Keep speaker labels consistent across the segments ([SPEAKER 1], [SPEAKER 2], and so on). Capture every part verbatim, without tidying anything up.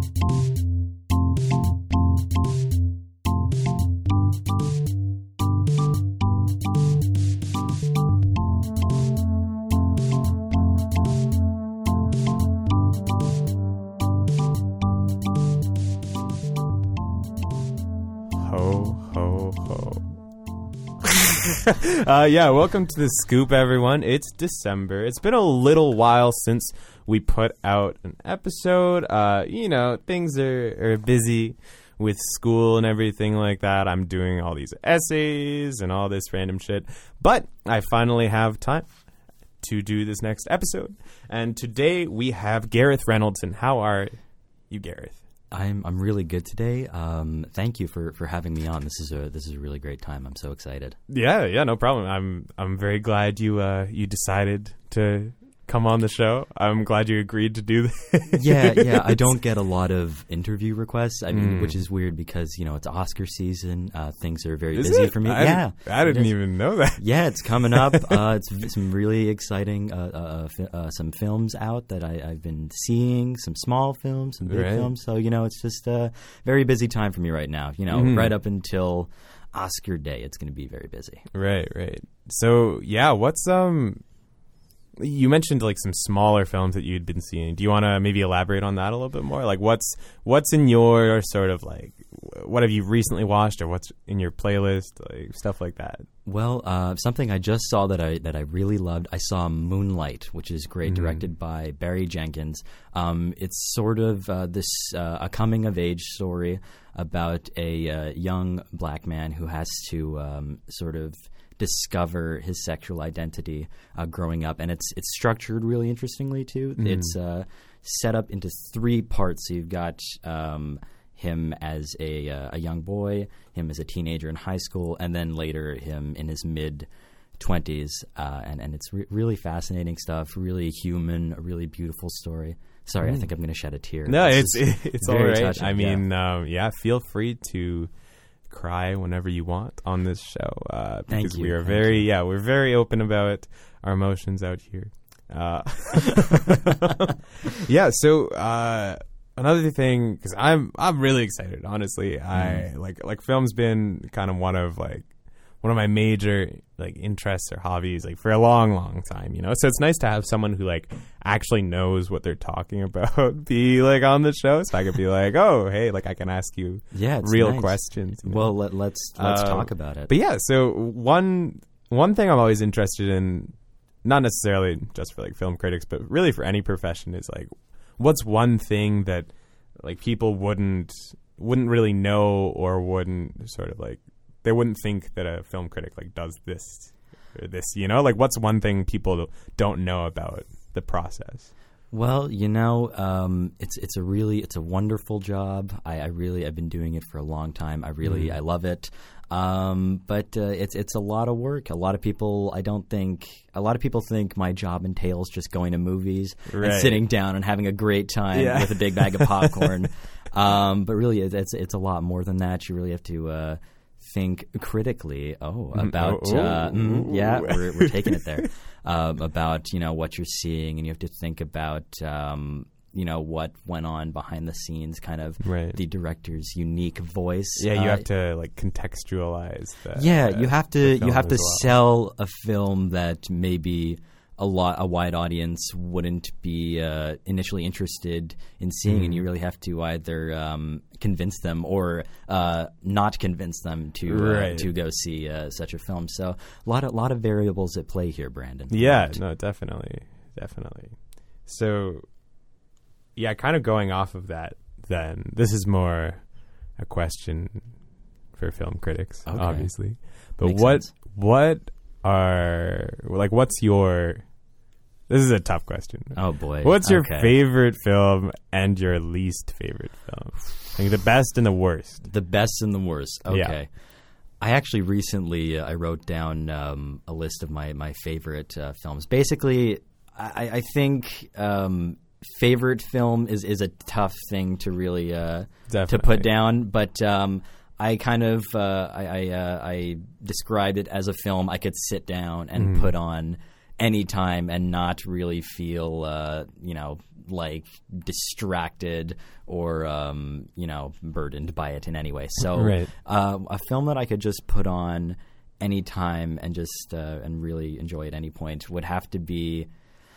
[SPEAKER 1] uh, yeah, welcome to The Scoop, everyone. It's December. It's been a little while since we put out an episode. Uh, you know, things are, are busy with school and everything like that. I'm doing all these essays and all this random shit. But I finally have time to do this next episode. And today we have Gareth Reynoldson. How are you, Gareth?
[SPEAKER 2] I'm I'm really good today. Um, thank you for, for having me on. This is a this is a really great time. I'm so excited.
[SPEAKER 1] Yeah, yeah, no problem. I'm I'm very glad you uh, you decided to come on the show. I'm glad you agreed to do this.
[SPEAKER 2] Yeah, yeah. I don't get a lot of interview requests. I mean,
[SPEAKER 1] Mm.
[SPEAKER 2] which is weird because you know it's Oscar season. Uh, things are very
[SPEAKER 1] Is
[SPEAKER 2] busy
[SPEAKER 1] it?
[SPEAKER 2] for me.
[SPEAKER 1] I
[SPEAKER 2] yeah,
[SPEAKER 1] didn't, I didn't
[SPEAKER 2] it is.
[SPEAKER 1] even know that.
[SPEAKER 2] Yeah, it's coming up. uh, it's v- some really exciting uh, uh, fi- uh, some films out that I, I've been seeing. Some small films, some big
[SPEAKER 1] Right.
[SPEAKER 2] films. So you know, it's just a very busy time for me right now. You know,
[SPEAKER 1] Mhm.
[SPEAKER 2] right up until Oscar Day, it's going to be very busy.
[SPEAKER 1] Right, right. So yeah, what's um? You mentioned like some smaller films that you'd been seeing. Do you want to maybe elaborate on that a little bit more? Like, what's what's in your sort of like, what have you recently watched, or what's in your playlist, like stuff like that?
[SPEAKER 2] Well, uh, something I just saw that I that I really loved. I saw Moonlight, which is great,
[SPEAKER 1] Mhm.
[SPEAKER 2] directed by Barry Jenkins. Um, it's sort of uh, this uh, a coming of age story about a uh, young black man who has to um, sort of discover his sexual identity uh, growing up, and it's it's structured really interestingly too.
[SPEAKER 1] Mhm.
[SPEAKER 2] It's uh, set up into three parts. So you've got um, him as a uh, a young boy, him as a teenager in high school, and then later him in his mid twenties. Uh, and and it's re- really fascinating stuff. Really human, a really beautiful story. Sorry, I think I'm going to shed a tear.
[SPEAKER 1] No,
[SPEAKER 2] This
[SPEAKER 1] it's
[SPEAKER 2] is
[SPEAKER 1] it's all
[SPEAKER 2] very
[SPEAKER 1] right.
[SPEAKER 2] touching,
[SPEAKER 1] I
[SPEAKER 2] yeah.
[SPEAKER 1] mean, um, yeah, feel free to cry whenever you want on this show, uh,
[SPEAKER 2] Thank
[SPEAKER 1] because
[SPEAKER 2] you,
[SPEAKER 1] we are
[SPEAKER 2] thank
[SPEAKER 1] very,
[SPEAKER 2] you.
[SPEAKER 1] yeah, we're very open about our emotions out here. Uh, yeah. So uh, another thing, because I'm I'm really excited. Honestly, I
[SPEAKER 2] Mm.
[SPEAKER 1] like like film's been kind of one of like one of my major like interests or hobbies like for a long, long time. You know, so it's nice to have someone who like actually knows what they're talking about be like on the show, so I could be like, oh, hey, like I can ask you
[SPEAKER 2] Yeah, it's
[SPEAKER 1] real
[SPEAKER 2] nice.
[SPEAKER 1] questions. you know?
[SPEAKER 2] Well, let, let's let's
[SPEAKER 1] Um,
[SPEAKER 2] talk about it.
[SPEAKER 1] But yeah, so one one thing I'm always interested in, not necessarily just for like film critics, but really for any profession, is like, what's one thing that like people wouldn't wouldn't really know, or wouldn't sort of like they wouldn't think that a film critic like does this or this, you know? Like, what's one thing people don't know about the process?
[SPEAKER 2] Well, you know, um, it's it's a really it's a wonderful job. I, I really I've been doing it for a long time. I really
[SPEAKER 1] Mhm.
[SPEAKER 2] I love it. Um, but uh, it's it's a lot of work. A lot of people I don't think a lot of people think my job entails just going to movies
[SPEAKER 1] Right.
[SPEAKER 2] and sitting down and having a great time
[SPEAKER 1] Yeah.
[SPEAKER 2] with a big bag of popcorn. um, but really, it's, it's it's a lot more than that. You really have to uh, think critically. Oh,
[SPEAKER 1] Mm,
[SPEAKER 2] about
[SPEAKER 1] oh,
[SPEAKER 2] uh,
[SPEAKER 1] ooh,
[SPEAKER 2] mm,
[SPEAKER 1] ooh.
[SPEAKER 2] yeah, we're we're taking it there. Um, about you know what you're seeing, and you have to think about um, you know what went on behind the scenes, kind of
[SPEAKER 1] Right.
[SPEAKER 2] the director's unique voice.
[SPEAKER 1] Yeah, you
[SPEAKER 2] Uh,
[SPEAKER 1] have to like contextualize that.
[SPEAKER 2] yeah,
[SPEAKER 1] uh,
[SPEAKER 2] you have
[SPEAKER 1] the
[SPEAKER 2] to you
[SPEAKER 1] film
[SPEAKER 2] have to
[SPEAKER 1] as well.
[SPEAKER 2] sell a film that maybe a lot a wide audience wouldn't be uh, initially interested in seeing,
[SPEAKER 1] Mm.
[SPEAKER 2] and you really have to either um, convince them or uh, not convince them to
[SPEAKER 1] Right.
[SPEAKER 2] uh, to go see uh, such a film. So a lot of lot of variables at play here, Brandon.
[SPEAKER 1] Yeah, no, definitely, definitely. So, yeah, kind of going off of that, then this is more a question for film critics,
[SPEAKER 2] Okay.
[SPEAKER 1] obviously. But
[SPEAKER 2] Makes
[SPEAKER 1] what
[SPEAKER 2] sense.
[SPEAKER 1] what are like what's your? This is a tough question.
[SPEAKER 2] Oh boy,
[SPEAKER 1] What's your
[SPEAKER 2] Okay.
[SPEAKER 1] favorite film and your least favorite film? Like the best and the worst.
[SPEAKER 2] The best and the worst. Okay.
[SPEAKER 1] Yeah.
[SPEAKER 2] I actually recently uh, I wrote down um, a list of my my favorite uh, films. Basically, I, I think um, favorite film is, is a tough thing to really uh, to
[SPEAKER 1] Definitely.
[SPEAKER 2] put down, but um, I kind of uh, I I, uh, I described it as a film I could sit down and
[SPEAKER 1] Mm.
[SPEAKER 2] put on anytime and not really feel, uh, you know, like distracted or, um, you know, burdened by it in any way. So
[SPEAKER 1] right.
[SPEAKER 2] uh, a film that I could just put on anytime and just uh, and really enjoy at any point would have to be.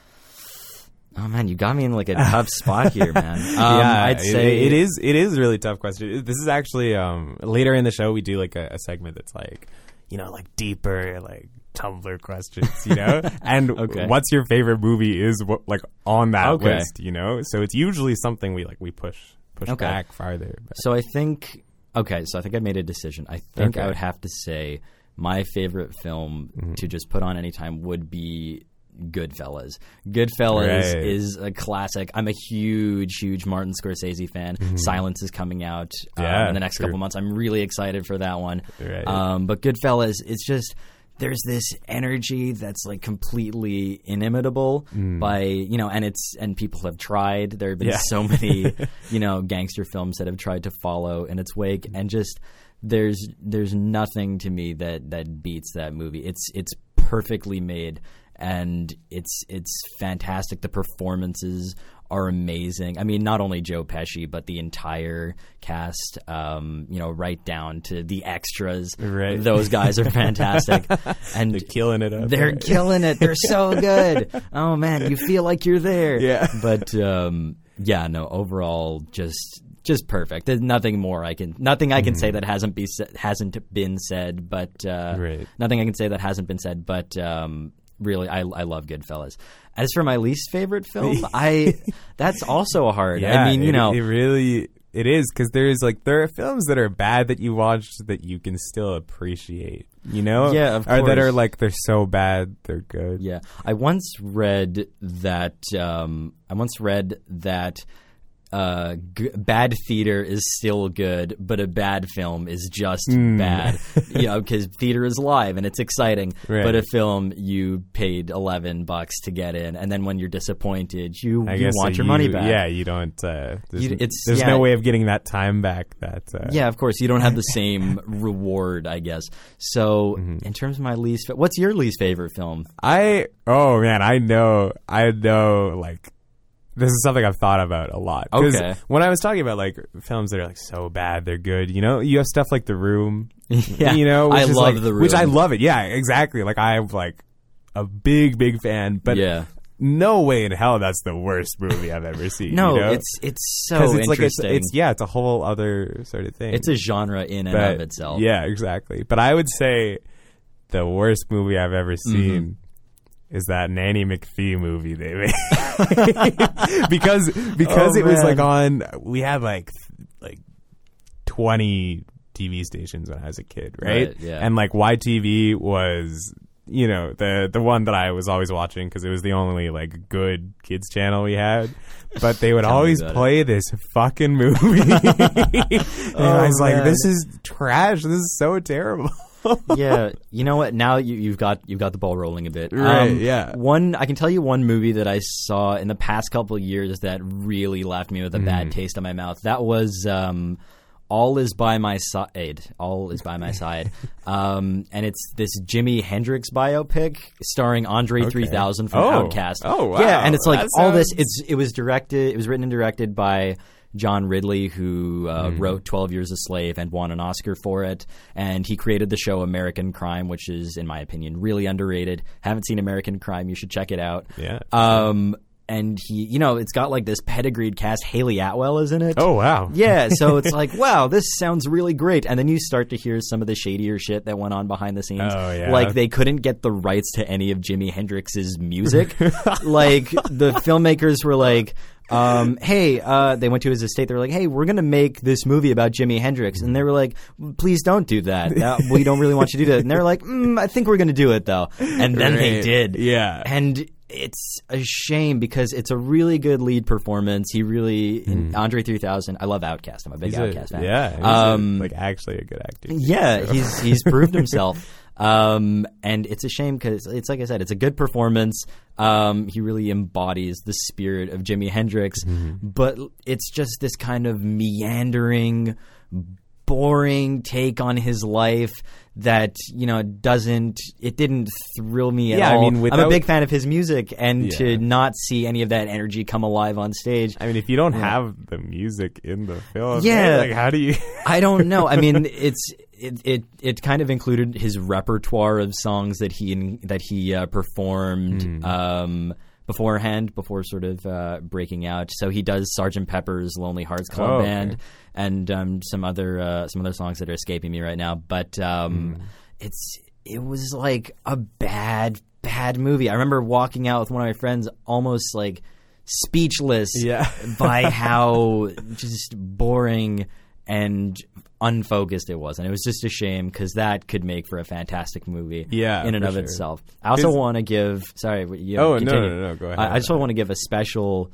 [SPEAKER 2] Oh man, you got me in like a tough spot here, man. Um,
[SPEAKER 1] yeah,
[SPEAKER 2] I'd say
[SPEAKER 1] it, it is. It is a really tough question. This is actually um, later in the show we do like a, a segment that's like, you know, like deeper, like Tumblr questions, you know. And
[SPEAKER 2] okay.
[SPEAKER 1] what's your favorite movie is what, like on that
[SPEAKER 2] okay.
[SPEAKER 1] list, you know. So it's usually something we like we push push
[SPEAKER 2] okay.
[SPEAKER 1] back farther. But.
[SPEAKER 2] So I think okay. So I think I made a decision. I think
[SPEAKER 1] okay.
[SPEAKER 2] I would have to say my favorite film mm-hmm. to just put on anytime would be Goodfellas. Goodfellas
[SPEAKER 1] right.
[SPEAKER 2] is a classic. I'm a huge, huge Martin Scorsese fan. Mm-hmm. Silence is coming out
[SPEAKER 1] yeah,
[SPEAKER 2] um, in the next
[SPEAKER 1] true.
[SPEAKER 2] couple months. I'm really excited for that one.
[SPEAKER 1] Right.
[SPEAKER 2] Um, but Goodfellas, it's just there's this energy that's like completely inimitable mm. by you know, and it's and people have tried. There have been
[SPEAKER 1] yeah.
[SPEAKER 2] so many you know gangster films that have tried to follow in its wake, and just there's there's nothing to me that that beats that movie. It's it's perfectly made. And it's it's fantastic. The performances are amazing. I mean, not only Joe Pesci, but the entire cast, um, you know, right down to the extras.
[SPEAKER 1] Right.
[SPEAKER 2] Those guys are fantastic. And
[SPEAKER 1] they're killing it up.
[SPEAKER 2] They're
[SPEAKER 1] right.
[SPEAKER 2] killing it. They're so good. Oh, man, you feel like you're there.
[SPEAKER 1] Yeah.
[SPEAKER 2] But, um, yeah, no, overall, just... Just perfect. There's nothing more I can, nothing I can mm. say that hasn't be hasn't been said. But uh,
[SPEAKER 1] right.
[SPEAKER 2] nothing I can say that hasn't been said. But um, really, I, I love Goodfellas. As for my least favorite film, I that's also hard.
[SPEAKER 1] Yeah,
[SPEAKER 2] I mean, you
[SPEAKER 1] it,
[SPEAKER 2] know,
[SPEAKER 1] it really it is because there's like there are films that are bad that you watched that you can still appreciate. You know,
[SPEAKER 2] yeah, of
[SPEAKER 1] or
[SPEAKER 2] course.
[SPEAKER 1] that are like they're so bad they're good.
[SPEAKER 2] Yeah, I once read that. Um, I once read that. Uh, g- bad theater is still good, but a bad film is just mm. bad. You know, because theater is live and it's exciting.
[SPEAKER 1] Right.
[SPEAKER 2] But a film you paid eleven bucks to get in, and then when you're disappointed, you,
[SPEAKER 1] I
[SPEAKER 2] you
[SPEAKER 1] guess
[SPEAKER 2] want
[SPEAKER 1] so
[SPEAKER 2] your
[SPEAKER 1] you,
[SPEAKER 2] money back.
[SPEAKER 1] Yeah, you don't. Uh, there's
[SPEAKER 2] you, it's,
[SPEAKER 1] there's
[SPEAKER 2] yeah,
[SPEAKER 1] no way of getting that time back. That uh,
[SPEAKER 2] yeah, of course, you don't have the same reward, I guess. So, mm-hmm. in terms of my least, what's your least favorite film?
[SPEAKER 1] I oh man, I know, I know, like. This is something I've thought about a lot.
[SPEAKER 2] Okay.
[SPEAKER 1] When I was talking about like films that are like so bad they're good, you know, you have stuff like The Room.
[SPEAKER 2] Yeah,
[SPEAKER 1] you know, which
[SPEAKER 2] I
[SPEAKER 1] is
[SPEAKER 2] love
[SPEAKER 1] like,
[SPEAKER 2] The Room.
[SPEAKER 1] which I love it. Yeah, exactly. Like I'm like a big, big fan. But
[SPEAKER 2] yeah.
[SPEAKER 1] no way in hell that's the worst movie I've ever seen.
[SPEAKER 2] No,
[SPEAKER 1] you know?
[SPEAKER 2] it's it's so
[SPEAKER 1] it's
[SPEAKER 2] interesting.
[SPEAKER 1] Like it's, it's yeah, it's a whole other sort of thing.
[SPEAKER 2] It's a genre in and
[SPEAKER 1] but,
[SPEAKER 2] of itself.
[SPEAKER 1] Yeah, exactly. But I would say the worst movie I've ever seen. Mm-hmm. Is that Nanny McPhee movie they made? because because
[SPEAKER 2] oh,
[SPEAKER 1] it was
[SPEAKER 2] man.
[SPEAKER 1] like on. We had like like twenty T V stations when I was a kid, right?
[SPEAKER 2] right yeah.
[SPEAKER 1] And like Y T V was, you know, the the one that I was always watching because it was the only like good kids channel we had. But they would always play it. this fucking movie, and
[SPEAKER 2] oh,
[SPEAKER 1] I was
[SPEAKER 2] man.
[SPEAKER 1] like, "This is trash. This is so terrible."
[SPEAKER 2] Yeah, you know what? Now you, you've got you've got the ball rolling a bit.
[SPEAKER 1] Right?
[SPEAKER 2] Um,
[SPEAKER 1] yeah.
[SPEAKER 2] One, I can tell you one movie that I saw in the past couple of years that really left me with a mm. bad taste in my mouth. That was um, All Is by My Side. All Is by My Side, um, and it's this Jimi Hendrix biopic starring Andre
[SPEAKER 1] okay.
[SPEAKER 2] three thousand from
[SPEAKER 1] oh.
[SPEAKER 2] OutKast.
[SPEAKER 1] Oh wow!
[SPEAKER 2] Yeah, and it's like
[SPEAKER 1] that
[SPEAKER 2] all
[SPEAKER 1] sounds...
[SPEAKER 2] this. It's it was directed. It was written and directed by John Ridley, who uh, mm. wrote twelve Years a Slave and won an Oscar for it. And he created the show American Crime, which is, in my opinion, really underrated. Haven't seen American Crime. You should check it out.
[SPEAKER 1] Yeah.
[SPEAKER 2] Um, and he, you know, it's got like this pedigreed cast. Haley Atwell is in it.
[SPEAKER 1] Oh, wow.
[SPEAKER 2] Yeah. So it's like, wow, this sounds really great. And then you start to hear some of the shadier shit that went on behind the scenes.
[SPEAKER 1] Oh, yeah.
[SPEAKER 2] Like they couldn't get the rights to any of Jimi Hendrix's music. Like the filmmakers were like, Um, hey, uh, they went to his estate. They were like, hey, we're going to make this movie about Jimi Hendrix. And they were like, please don't do that. that we don't really want you to do that. And they were like, mm, I think we're going to do it, though. And then right. they did.
[SPEAKER 1] Yeah.
[SPEAKER 2] And it's a shame because it's a really good lead performance. He really, mm. Andre three thousand, I love OutKast. I'm a big
[SPEAKER 1] he's
[SPEAKER 2] OutKast
[SPEAKER 1] a,
[SPEAKER 2] fan.
[SPEAKER 1] Yeah. He's
[SPEAKER 2] um,
[SPEAKER 1] a, like actually a good actor.
[SPEAKER 2] Yeah.
[SPEAKER 1] So.
[SPEAKER 2] He's, he's proved himself. Um, and it's a shame because it's like I said, it's a good performance. Um, he really embodies the spirit of Jimi Hendrix, mm-hmm. but it's just this kind of meandering, boring take on his life that, you know, doesn't, it didn't thrill me at
[SPEAKER 1] Yeah, I
[SPEAKER 2] all.
[SPEAKER 1] mean, without-
[SPEAKER 2] I'm a big fan of his music, and
[SPEAKER 1] Yeah.
[SPEAKER 2] to not see any of that energy come alive on stage.
[SPEAKER 1] I mean, if you don't
[SPEAKER 2] Yeah.
[SPEAKER 1] have the music in the film,
[SPEAKER 2] Yeah.
[SPEAKER 1] right, like how do you?
[SPEAKER 2] I don't know. I mean, it's it, it it kind of included his repertoire of songs that he that he uh, performed
[SPEAKER 1] Mm.
[SPEAKER 2] um, beforehand, before sort of uh, breaking out. So he does Sergeant Pepper's Lonely Hearts Club
[SPEAKER 1] Oh, okay.
[SPEAKER 2] Band and um, some other uh, some other songs that are escaping me right now. But um,
[SPEAKER 1] Mm.
[SPEAKER 2] it's it was like a bad bad movie. I remember walking out with one of my friends, almost like speechless
[SPEAKER 1] Yeah.
[SPEAKER 2] by how just boring and unfocused it was. And it was just a shame, because that could make for a fantastic movie
[SPEAKER 1] Yeah,
[SPEAKER 2] in and
[SPEAKER 1] for
[SPEAKER 2] of
[SPEAKER 1] sure.
[SPEAKER 2] itself. I also
[SPEAKER 1] 'Cause-
[SPEAKER 2] want to give sorry you
[SPEAKER 1] Oh, no,
[SPEAKER 2] continue.
[SPEAKER 1] no, no, go ahead.
[SPEAKER 2] I, I just want to give a special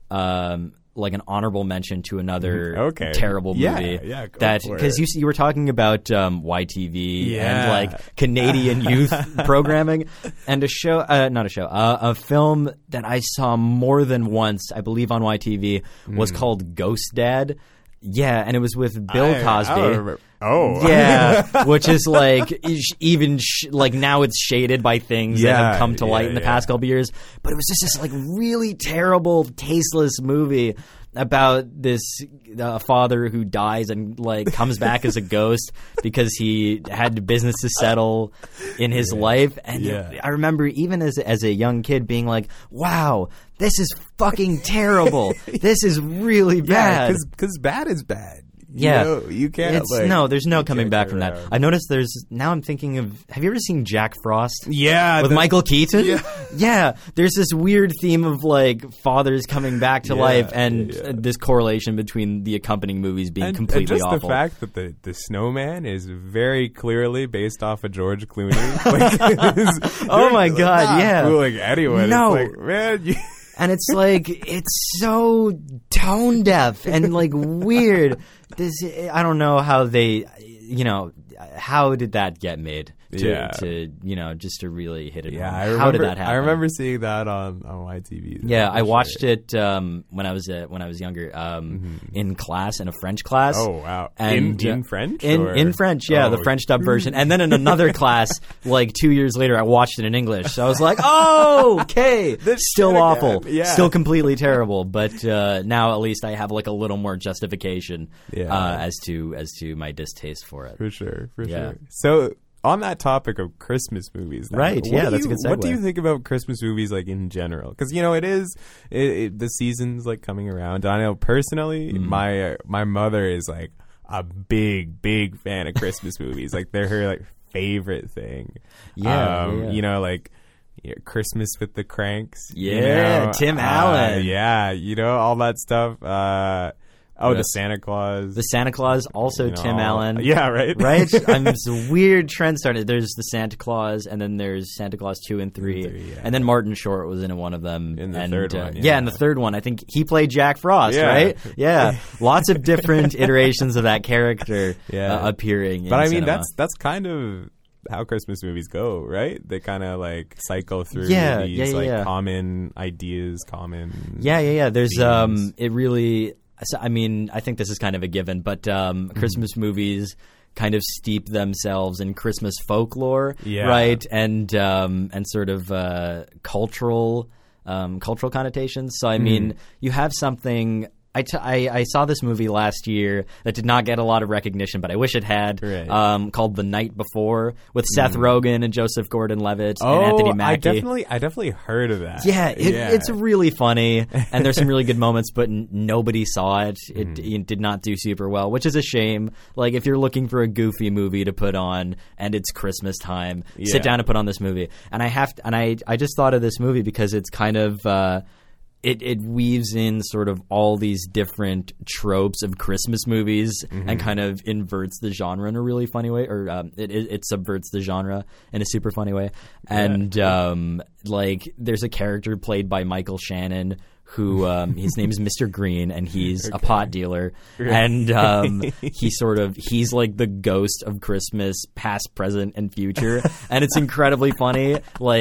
[SPEAKER 2] um like an honorable mention to another
[SPEAKER 1] Okay.
[SPEAKER 2] terrible
[SPEAKER 1] Yeah,
[SPEAKER 2] movie
[SPEAKER 1] yeah, go
[SPEAKER 2] that
[SPEAKER 1] for
[SPEAKER 2] because
[SPEAKER 1] it.
[SPEAKER 2] you you were talking about um, Y T V
[SPEAKER 1] Yeah.
[SPEAKER 2] and like Canadian youth programming, and a show uh, not a show uh, a film that I saw more than once, I believe, on Y T V was called Ghost Dad. Yeah, and it was with Bill
[SPEAKER 1] I- I
[SPEAKER 2] Cosby.
[SPEAKER 1] don't remember. Oh,
[SPEAKER 2] Yeah, which is like ish- even sh- like now it's shaded by things that
[SPEAKER 1] Yeah,
[SPEAKER 2] have come to light
[SPEAKER 1] yeah,
[SPEAKER 2] in the
[SPEAKER 1] yeah.
[SPEAKER 2] past couple years. But it was just this like really terrible, tasteless movie about this uh, father who dies and like comes back as a ghost because he had business to settle in his life. And
[SPEAKER 1] Yeah.
[SPEAKER 2] I remember even as as a young kid being like, "Wow, this is fucking terrible. This is really
[SPEAKER 1] yeah,
[SPEAKER 2] bad."
[SPEAKER 1] because bad is bad. You
[SPEAKER 2] Yeah,
[SPEAKER 1] know, you can't.
[SPEAKER 2] It's,
[SPEAKER 1] like,
[SPEAKER 2] no, there's no
[SPEAKER 1] you
[SPEAKER 2] coming
[SPEAKER 1] can't
[SPEAKER 2] back
[SPEAKER 1] get
[SPEAKER 2] from that.
[SPEAKER 1] around.
[SPEAKER 2] I noticed there's now. I'm thinking of. Have you ever seen Jack Frost
[SPEAKER 1] Yeah,
[SPEAKER 2] with
[SPEAKER 1] the-
[SPEAKER 2] Michael Keaton?
[SPEAKER 1] Yeah.
[SPEAKER 2] Yeah, there's this weird theme of like fathers coming back to
[SPEAKER 1] Yeah,
[SPEAKER 2] life, and
[SPEAKER 1] yeah.
[SPEAKER 2] uh, this correlation between the accompanying movies being
[SPEAKER 1] and,
[SPEAKER 2] completely
[SPEAKER 1] and just
[SPEAKER 2] awful.
[SPEAKER 1] the fact that the, the snowman is very clearly based off of George Clooney. Like, it's-
[SPEAKER 2] Oh my
[SPEAKER 1] like,
[SPEAKER 2] God,
[SPEAKER 1] not
[SPEAKER 2] yeah.
[SPEAKER 1] fooling anyone.
[SPEAKER 2] No.
[SPEAKER 1] It's like, man, you,
[SPEAKER 2] And it's like it's so tone deaf and like weird. This I don't know how they, you know, how did that get made? To,
[SPEAKER 1] Yeah.
[SPEAKER 2] to you know, just to really hit it
[SPEAKER 1] yeah,
[SPEAKER 2] home.
[SPEAKER 1] I
[SPEAKER 2] How
[SPEAKER 1] remember.
[SPEAKER 2] did that happen?
[SPEAKER 1] I remember seeing that on, on Y T V.
[SPEAKER 2] Yeah,
[SPEAKER 1] for
[SPEAKER 2] I watched
[SPEAKER 1] sure.
[SPEAKER 2] it um, when I was uh, when I was younger, um, in class, in a French class.
[SPEAKER 1] Oh wow!
[SPEAKER 2] And,
[SPEAKER 1] in,
[SPEAKER 2] uh,
[SPEAKER 1] in French?
[SPEAKER 2] In
[SPEAKER 1] or?
[SPEAKER 2] in French, yeah,
[SPEAKER 1] Oh.
[SPEAKER 2] the French dub version, and then in another class, like two years later, I watched it in English. So I was like, "Oh, okay, still
[SPEAKER 1] shit again.
[SPEAKER 2] awful,
[SPEAKER 1] Yeah.
[SPEAKER 2] still completely terrible." But uh, now at least I have like a little more justification
[SPEAKER 1] Yeah.
[SPEAKER 2] uh, as to as to my distaste for it.
[SPEAKER 1] For sure, for
[SPEAKER 2] Yeah.
[SPEAKER 1] sure. So, on that topic of Christmas movies, then,
[SPEAKER 2] Right,
[SPEAKER 1] what
[SPEAKER 2] yeah,
[SPEAKER 1] do
[SPEAKER 2] that's a
[SPEAKER 1] you-
[SPEAKER 2] good
[SPEAKER 1] What do
[SPEAKER 2] segue.
[SPEAKER 1] you think about Christmas movies, like in general? Because you know, it is it, it, the season's like coming around. I know personally,
[SPEAKER 2] Mm.
[SPEAKER 1] my uh, my mother is like a big, big fan of Christmas movies. Like they're her like favorite thing.
[SPEAKER 2] Yeah,
[SPEAKER 1] um,
[SPEAKER 2] yeah, yeah.
[SPEAKER 1] you know, like. Yeah, Christmas with the Cranks. you
[SPEAKER 2] Yeah,
[SPEAKER 1] know,
[SPEAKER 2] Tim
[SPEAKER 1] uh,
[SPEAKER 2] Allen.
[SPEAKER 1] Yeah, you know, all that stuff. Uh, oh, the
[SPEAKER 2] Yes.
[SPEAKER 1] Santa Claus.
[SPEAKER 2] The Santa Claus, also
[SPEAKER 1] you know,
[SPEAKER 2] Tim
[SPEAKER 1] all-
[SPEAKER 2] Allen.
[SPEAKER 1] Yeah, right.
[SPEAKER 2] Right? I'm it's a weird trend started. There's the Santa Claus, and then there's Santa Claus two and three,
[SPEAKER 1] Three, yeah.
[SPEAKER 2] and then Martin Short was in one of them.
[SPEAKER 1] In the
[SPEAKER 2] and,
[SPEAKER 1] third
[SPEAKER 2] uh,
[SPEAKER 1] one,
[SPEAKER 2] yeah.
[SPEAKER 1] yeah.
[SPEAKER 2] in the third one, I think he played Jack Frost,
[SPEAKER 1] Yeah.
[SPEAKER 2] right? Yeah, lots of different iterations of that character
[SPEAKER 1] Yeah.
[SPEAKER 2] uh, appearing.
[SPEAKER 1] But
[SPEAKER 2] in
[SPEAKER 1] I mean,
[SPEAKER 2] cinema.
[SPEAKER 1] that's that's kind of how Christmas movies go, right? They kind of like cycle through
[SPEAKER 2] Yeah,
[SPEAKER 1] these
[SPEAKER 2] yeah, yeah,
[SPEAKER 1] like
[SPEAKER 2] yeah.
[SPEAKER 1] common ideas, common.
[SPEAKER 2] yeah, yeah, yeah. There's
[SPEAKER 1] themes.
[SPEAKER 2] um, it really. so, I mean, I think this is kind of a given, but um,
[SPEAKER 1] Mm-hmm.
[SPEAKER 2] Christmas movies kind of steep themselves in Christmas folklore,
[SPEAKER 1] Yeah.
[SPEAKER 2] right? And um, and sort of uh, cultural um, cultural connotations. So I
[SPEAKER 1] Mm-hmm.
[SPEAKER 2] mean, you have something. I, t- I, I saw this movie last year that did not get a lot of recognition, but I wish it had.
[SPEAKER 1] Right.
[SPEAKER 2] Um, called The Night Before with Seth Rogen and Joseph Gordon-Levitt
[SPEAKER 1] Oh,
[SPEAKER 2] and Anthony
[SPEAKER 1] I
[SPEAKER 2] Mackie.
[SPEAKER 1] definitely, I definitely heard of that.
[SPEAKER 2] Yeah, it,
[SPEAKER 1] yeah.
[SPEAKER 2] it's really funny, and there's some really good moments, but n- nobody saw it. It,
[SPEAKER 1] Mm-hmm.
[SPEAKER 2] it did not do super well, which is a shame. Like, if you're looking for a goofy movie to put on, and it's Christmas time,
[SPEAKER 1] Yeah.
[SPEAKER 2] sit down and put on this movie. And I have, to, and I, I just thought of this movie because it's kind of. Uh, It, it weaves in sort of all these different tropes of Christmas movies
[SPEAKER 1] Mm-hmm.
[SPEAKER 2] and kind of inverts the genre in a really funny way, or um, it, it, it subverts the genre in a super funny way. And um, like, there's a character played by Michael Shannon who um, his name is Mister Green, and he's a pot dealer, and um, he sort of he's like the ghost of Christmas, past, present, and future, and it's incredibly funny. Like,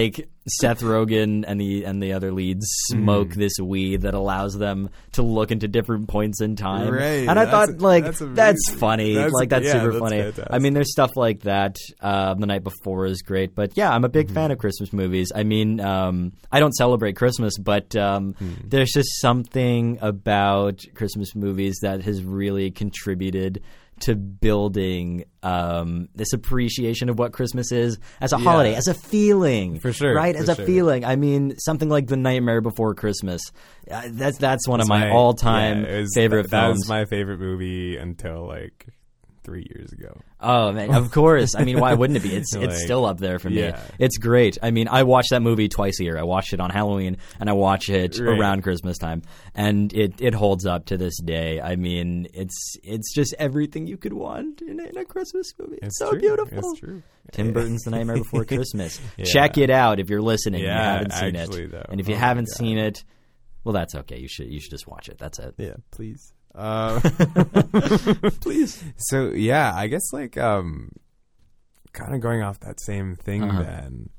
[SPEAKER 2] Seth Rogen and the and the other leads smoke mm. this weed that allows them to look into different points in time.
[SPEAKER 1] Right.
[SPEAKER 2] And I
[SPEAKER 1] that's
[SPEAKER 2] thought,
[SPEAKER 1] a,
[SPEAKER 2] like,
[SPEAKER 1] that's,
[SPEAKER 2] that's funny.
[SPEAKER 1] That's,
[SPEAKER 2] like, that's
[SPEAKER 1] yeah,
[SPEAKER 2] super
[SPEAKER 1] that's
[SPEAKER 2] funny.
[SPEAKER 1] fantastic.
[SPEAKER 2] I mean, there's stuff like that. Uh, The Night Before is great. But, yeah, I'm a big mm-hmm. fan of Christmas movies. I mean, um, I don't celebrate Christmas, but um, mm. there's just something about Christmas movies that has really contributed to building um, this appreciation of what Christmas is as a yeah. holiday, as a feeling.
[SPEAKER 1] For sure.
[SPEAKER 2] Right?
[SPEAKER 1] For
[SPEAKER 2] as a
[SPEAKER 1] sure.
[SPEAKER 2] feeling. I mean, something like The Nightmare Before Christmas. Uh, that's that's one
[SPEAKER 1] that's
[SPEAKER 2] of my, my all-time
[SPEAKER 1] yeah, was,
[SPEAKER 2] favorite
[SPEAKER 1] that,
[SPEAKER 2] films.
[SPEAKER 1] That was my favorite movie until, like, three years ago.
[SPEAKER 2] Oh, man, of course. I mean, why wouldn't it be? It's
[SPEAKER 1] like,
[SPEAKER 2] it's still up there for me.
[SPEAKER 1] Yeah.
[SPEAKER 2] It's great. I mean, I watch that movie twice a year. I watch it on Halloween, and I watch it
[SPEAKER 1] right.
[SPEAKER 2] around Christmas time. And it, it holds up to this day. I mean, it's it's just everything you could want in a, in a Christmas movie. It's, it's so
[SPEAKER 1] true.
[SPEAKER 2] beautiful.
[SPEAKER 1] It's true.
[SPEAKER 2] Tim Burton's The Nightmare Before Christmas.
[SPEAKER 1] yeah.
[SPEAKER 2] Check it out if you're listening
[SPEAKER 1] yeah,
[SPEAKER 2] and you haven't seen
[SPEAKER 1] actually,
[SPEAKER 2] it.
[SPEAKER 1] Though.
[SPEAKER 2] And if you
[SPEAKER 1] oh
[SPEAKER 2] haven't seen it, well, that's okay. You should you should just watch it. That's it.
[SPEAKER 1] Yeah, please. Uh,
[SPEAKER 2] Please.
[SPEAKER 1] So yeah, I guess like um, kind of going off that same thing.
[SPEAKER 2] Uh-huh.
[SPEAKER 1] Then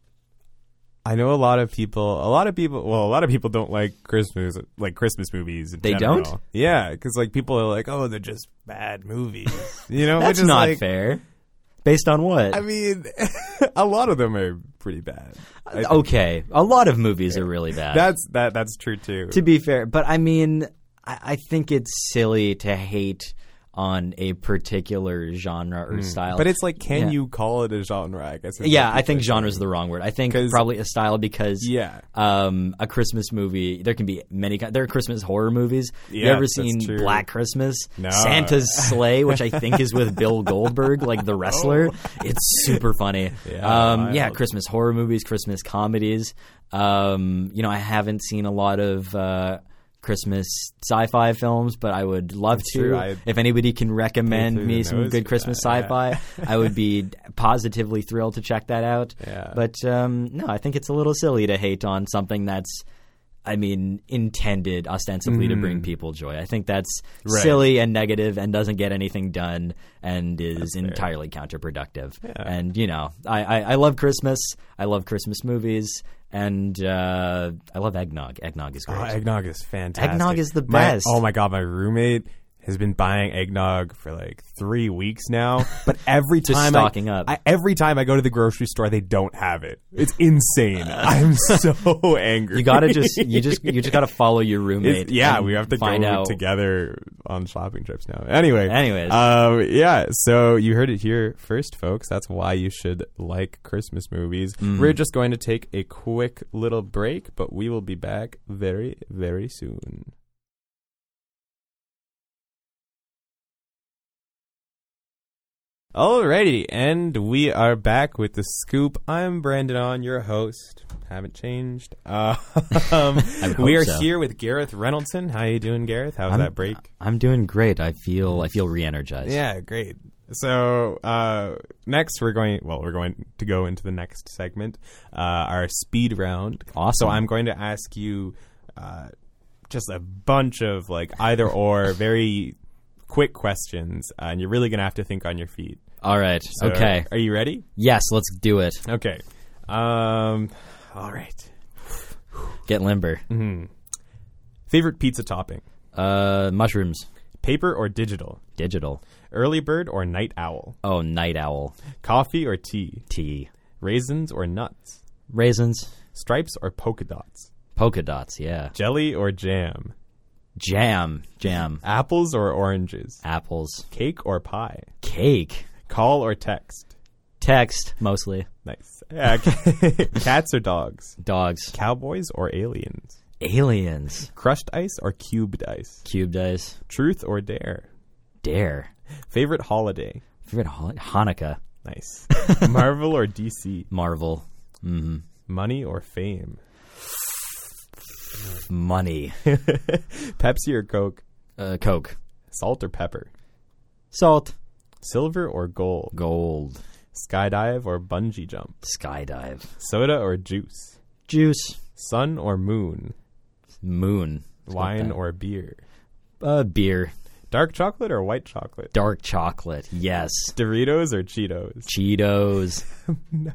[SPEAKER 1] I know a lot of people. A lot of people. Well, a lot of people don't like Christmas, like Christmas movies. In
[SPEAKER 2] they
[SPEAKER 1] general.
[SPEAKER 2] don't.
[SPEAKER 1] Yeah, because like people are like, oh, they're just bad movies. You know,
[SPEAKER 2] that's
[SPEAKER 1] which is
[SPEAKER 2] not
[SPEAKER 1] like,
[SPEAKER 2] fair. Based on what?
[SPEAKER 1] I mean, a lot of them are pretty bad.
[SPEAKER 2] Okay, a lot of movies are really bad.
[SPEAKER 1] That's that. That's true too.
[SPEAKER 2] To be fair, but I mean, I, I think it's silly to hate on a particular genre or
[SPEAKER 1] mm.
[SPEAKER 2] style.
[SPEAKER 1] But it's like, can
[SPEAKER 2] yeah.
[SPEAKER 1] you call it a genre? I guess.
[SPEAKER 2] Yeah, I think genre is the wrong word. I think probably a style because
[SPEAKER 1] yeah,
[SPEAKER 2] um, a Christmas movie. There can be many. There are Christmas horror movies.
[SPEAKER 1] Yeah,
[SPEAKER 2] you ever seen
[SPEAKER 1] true.
[SPEAKER 2] Black Christmas?
[SPEAKER 1] No.
[SPEAKER 2] Santa's Sleigh, which I think is with Bill Goldberg, like the wrestler. Oh. It's super funny.
[SPEAKER 1] Yeah,
[SPEAKER 2] um, yeah, Christmas horror movies, Christmas comedies. Um, you know, I haven't seen a lot of. Uh, Christmas sci-fi films, but I would love
[SPEAKER 1] That's
[SPEAKER 2] to.
[SPEAKER 1] I,
[SPEAKER 2] if anybody can recommend me some good Christmas
[SPEAKER 1] that,
[SPEAKER 2] sci-fi,
[SPEAKER 1] yeah.
[SPEAKER 2] I would be positively thrilled to check that out.
[SPEAKER 1] Yeah.
[SPEAKER 2] But um, no, I think it's a little silly to hate on something that's, I mean, intended ostensibly mm. to bring people joy. I think that's
[SPEAKER 1] right.
[SPEAKER 2] silly and negative and doesn't get anything done and is
[SPEAKER 1] that's
[SPEAKER 2] entirely fair. counterproductive.
[SPEAKER 1] Yeah.
[SPEAKER 2] And, you know, I, I, I love Christmas. I love Christmas movies. And uh, I love eggnog. Eggnog is great.
[SPEAKER 1] Oh, eggnog is fantastic.
[SPEAKER 2] Eggnog is the best.
[SPEAKER 1] My, oh, my God. My roommate has been buying eggnog for like three weeks now. But every
[SPEAKER 2] Just
[SPEAKER 1] time
[SPEAKER 2] stocking
[SPEAKER 1] I,
[SPEAKER 2] up.
[SPEAKER 1] I, every time I go to the grocery store, they don't have it. It's insane. I'm so angry.
[SPEAKER 2] You gotta just you just you just gotta follow your roommate.
[SPEAKER 1] It's, yeah, we have to
[SPEAKER 2] find
[SPEAKER 1] go
[SPEAKER 2] out.
[SPEAKER 1] together on shopping trips now. Anyway,
[SPEAKER 2] anyways,
[SPEAKER 1] um, yeah. So you heard it here first, folks. That's why you should like Christmas movies. Mm. We're just going to take a quick little break, but we will be back very, very soon. Alrighty, and we are back with the scoop. I'm Brandon On, your host. Haven't changed. Uh, um, we are
[SPEAKER 2] so.
[SPEAKER 1] here with Gareth Reynoldson. How you doing, Gareth? How was
[SPEAKER 2] I'm,
[SPEAKER 1] that break?
[SPEAKER 2] I'm doing great. I feel I feel re-energized.
[SPEAKER 1] Yeah, great. So uh, next, we're going. Well, we're going to go into the next segment, uh, our speed round.
[SPEAKER 2] Awesome.
[SPEAKER 1] So I'm going to ask you uh, just a bunch of like either or, very quick questions, uh, and you're really going to have to think on your feet.
[SPEAKER 2] All right.
[SPEAKER 1] So
[SPEAKER 2] okay.
[SPEAKER 1] Are you ready?
[SPEAKER 2] Yes. Let's do it.
[SPEAKER 1] Okay. Um. All right.
[SPEAKER 2] Get limber.
[SPEAKER 1] Mm-hmm. Favorite pizza topping?
[SPEAKER 2] Uh, mushrooms.
[SPEAKER 1] Paper or digital?
[SPEAKER 2] Digital.
[SPEAKER 1] Early bird or night owl?
[SPEAKER 2] Oh, night owl.
[SPEAKER 1] Coffee or tea?
[SPEAKER 2] Tea.
[SPEAKER 1] Raisins or nuts?
[SPEAKER 2] Raisins.
[SPEAKER 1] Stripes or polka dots?
[SPEAKER 2] Polka dots. Yeah.
[SPEAKER 1] Jelly or jam?
[SPEAKER 2] Jam. Jam.
[SPEAKER 1] Apples or oranges?
[SPEAKER 2] Apples.
[SPEAKER 1] Cake or pie?
[SPEAKER 2] Cake.
[SPEAKER 1] Call or text?
[SPEAKER 2] Text, mostly.
[SPEAKER 1] Nice. Yeah, cats or dogs?
[SPEAKER 2] Dogs.
[SPEAKER 1] Cowboys or aliens?
[SPEAKER 2] Aliens.
[SPEAKER 1] Crushed ice or cubed ice?
[SPEAKER 2] Cubed ice.
[SPEAKER 1] Truth or dare?
[SPEAKER 2] Dare.
[SPEAKER 1] Favorite holiday?
[SPEAKER 2] Favorite holiday? Hanukkah.
[SPEAKER 1] Nice. Marvel or D C?
[SPEAKER 2] Marvel. Mm-hmm.
[SPEAKER 1] Money or fame?
[SPEAKER 2] Money.
[SPEAKER 1] Pepsi or Coke?
[SPEAKER 2] Uh, Coke.
[SPEAKER 1] Salt or pepper?
[SPEAKER 2] Salt.
[SPEAKER 1] Silver or gold?
[SPEAKER 2] Gold.
[SPEAKER 1] Skydive or bungee jump?
[SPEAKER 2] Skydive.
[SPEAKER 1] Soda or juice?
[SPEAKER 2] Juice.
[SPEAKER 1] Sun or moon?
[SPEAKER 2] Moon.
[SPEAKER 1] Wine or beer?
[SPEAKER 2] Uh, beer.
[SPEAKER 1] Dark chocolate or white chocolate?
[SPEAKER 2] Dark chocolate, yes.
[SPEAKER 1] Doritos or Cheetos?
[SPEAKER 2] Cheetos.
[SPEAKER 1] No.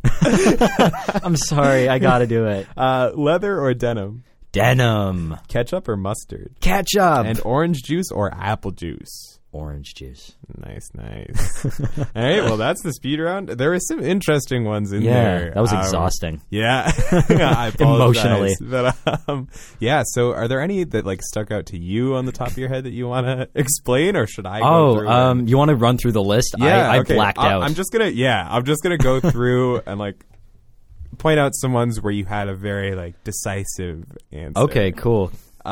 [SPEAKER 2] I'm sorry, I gotta do it.
[SPEAKER 1] Uh, leather or denim?
[SPEAKER 2] Denim.
[SPEAKER 1] Ketchup or mustard?
[SPEAKER 2] Ketchup.
[SPEAKER 1] And orange juice or apple juice?
[SPEAKER 2] Orange juice.
[SPEAKER 1] Nice, nice. All right, well, that's the speed round. There were some interesting ones in
[SPEAKER 2] yeah,
[SPEAKER 1] there.
[SPEAKER 2] that was
[SPEAKER 1] Um,
[SPEAKER 2] exhausting.
[SPEAKER 1] Yeah, I apologize.
[SPEAKER 2] Emotionally.
[SPEAKER 1] But um, yeah, so are there any that like stuck out to you on the top of your head that you want to explain, or should I? Go
[SPEAKER 2] Oh,
[SPEAKER 1] through
[SPEAKER 2] um,
[SPEAKER 1] them?
[SPEAKER 2] you want to run through the list?
[SPEAKER 1] yeah,
[SPEAKER 2] I, I
[SPEAKER 1] okay.
[SPEAKER 2] blacked
[SPEAKER 1] I,
[SPEAKER 2] out.
[SPEAKER 1] I'm just gonna, yeah, I'm just gonna go through and like point out some ones where you had a very like decisive answer.
[SPEAKER 2] Okay, cool.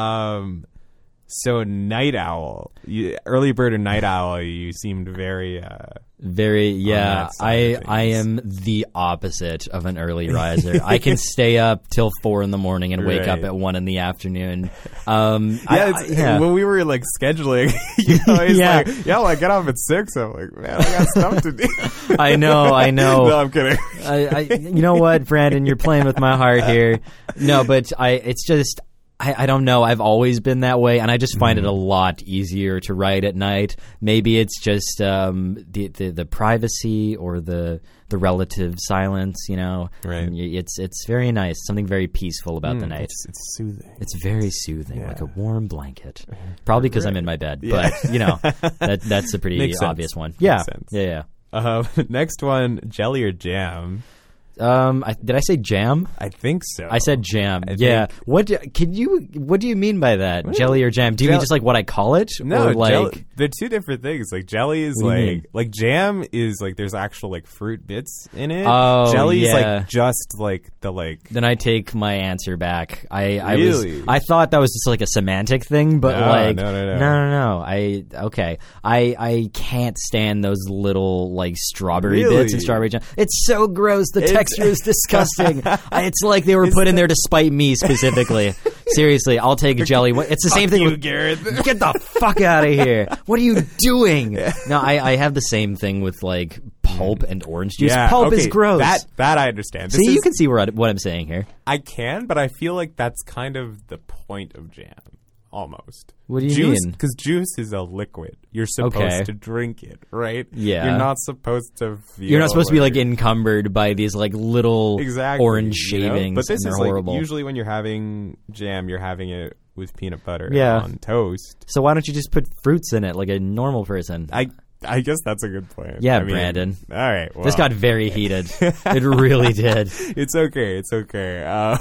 [SPEAKER 1] Um, so night owl, you, early bird or night owl, you seemed very. Uh,
[SPEAKER 2] Very, yeah.
[SPEAKER 1] that side
[SPEAKER 2] I
[SPEAKER 1] of
[SPEAKER 2] I
[SPEAKER 1] things.
[SPEAKER 2] am the opposite of an early riser. I can stay up till four in the morning and wake up
[SPEAKER 1] Right.
[SPEAKER 2] at one in the afternoon. Um,
[SPEAKER 1] Yeah,
[SPEAKER 2] I,
[SPEAKER 1] it's,
[SPEAKER 2] I- yeah.
[SPEAKER 1] when we were like scheduling, you know, it's
[SPEAKER 2] Yeah.
[SPEAKER 1] like, yeah, well, I get off at six. I'm like, man, I got stuff to do.
[SPEAKER 2] I know, I know.
[SPEAKER 1] No, I'm kidding.
[SPEAKER 2] I, I, you know what, Brandon, you're playing with my heart here. No, but I, it's just, I, I don't know. I've always been that way, and I just find
[SPEAKER 1] Mm-hmm.
[SPEAKER 2] it a lot easier to write at night. Maybe it's just um, the, the the privacy or the the relative silence. You know,
[SPEAKER 1] Right.
[SPEAKER 2] And y- it's it's very nice. Something very peaceful about the
[SPEAKER 1] Mm,
[SPEAKER 2] night.
[SPEAKER 1] It's, it's soothing.
[SPEAKER 2] It's very soothing,
[SPEAKER 1] Yeah.
[SPEAKER 2] like a warm blanket. Probably because I'm in my bed,
[SPEAKER 1] Yeah.
[SPEAKER 2] but you know, that that's a pretty
[SPEAKER 1] Makes sense.
[SPEAKER 2] obvious one. Yeah,
[SPEAKER 1] sense.
[SPEAKER 2] yeah, yeah.
[SPEAKER 1] Uh, next one, jelly or jam?
[SPEAKER 2] Um, I, did I say jam?
[SPEAKER 1] I think so.
[SPEAKER 2] I said jam.
[SPEAKER 1] I
[SPEAKER 2] yeah.
[SPEAKER 1] think-
[SPEAKER 2] What do, can you? What do you mean by that?
[SPEAKER 1] What?
[SPEAKER 2] Jelly or jam? Do you mean
[SPEAKER 1] Jell-
[SPEAKER 2] just like what I call it,
[SPEAKER 1] No,
[SPEAKER 2] or like?
[SPEAKER 1] jelly, they're two different things. Like jelly is
[SPEAKER 2] What do you
[SPEAKER 1] like
[SPEAKER 2] mean?
[SPEAKER 1] like jam is like there's actual like fruit bits in it.
[SPEAKER 2] Oh,
[SPEAKER 1] jelly is
[SPEAKER 2] yeah.
[SPEAKER 1] like just like the like.
[SPEAKER 2] Then I take my answer back. I, I
[SPEAKER 1] Really?
[SPEAKER 2] was I thought that was just like a semantic thing, but
[SPEAKER 1] No,
[SPEAKER 2] like
[SPEAKER 1] no, no, no.
[SPEAKER 2] no, no, no. I okay. I I can't stand those little like strawberry
[SPEAKER 1] Really?
[SPEAKER 2] bits and strawberry jam. It's so gross. The
[SPEAKER 1] It's-
[SPEAKER 2] texture is disgusting. I, it's like they were put in there to spite me specifically. Seriously, I'll take jelly. What- It's the same thing
[SPEAKER 1] you,
[SPEAKER 2] with
[SPEAKER 1] Garrett.
[SPEAKER 2] Get the fuck out of here! What are you doing? No, I, I have the same thing with like pulp and orange juice.
[SPEAKER 1] Yeah,
[SPEAKER 2] Pulp
[SPEAKER 1] okay,
[SPEAKER 2] is gross.
[SPEAKER 1] That that I understand. This
[SPEAKER 2] See, you
[SPEAKER 1] is-
[SPEAKER 2] can see where I, what I'm saying here.
[SPEAKER 1] I can, but I feel like that's kind of the point of jam, almost.
[SPEAKER 2] What do you
[SPEAKER 1] juice,
[SPEAKER 2] mean?
[SPEAKER 1] Because juice is a liquid. You're supposed
[SPEAKER 2] Okay.
[SPEAKER 1] to drink it, right?
[SPEAKER 2] Yeah.
[SPEAKER 1] You're not supposed to feel
[SPEAKER 2] You're not supposed to be like
[SPEAKER 1] like
[SPEAKER 2] encumbered by these like little
[SPEAKER 1] exactly
[SPEAKER 2] orange
[SPEAKER 1] you know?
[SPEAKER 2] shavings,
[SPEAKER 1] But this
[SPEAKER 2] and
[SPEAKER 1] is
[SPEAKER 2] they're
[SPEAKER 1] like
[SPEAKER 2] horrible.
[SPEAKER 1] usually when you're having jam, you're having it with peanut butter
[SPEAKER 2] Yeah.
[SPEAKER 1] on toast.
[SPEAKER 2] So why don't you just put fruits in it like a normal person?
[SPEAKER 1] I I guess that's a good plan.
[SPEAKER 2] Yeah,
[SPEAKER 1] I mean,
[SPEAKER 2] Brandon.
[SPEAKER 1] All right. Well,
[SPEAKER 2] This got very heated. It really did.
[SPEAKER 1] It's okay. It's okay. Uh,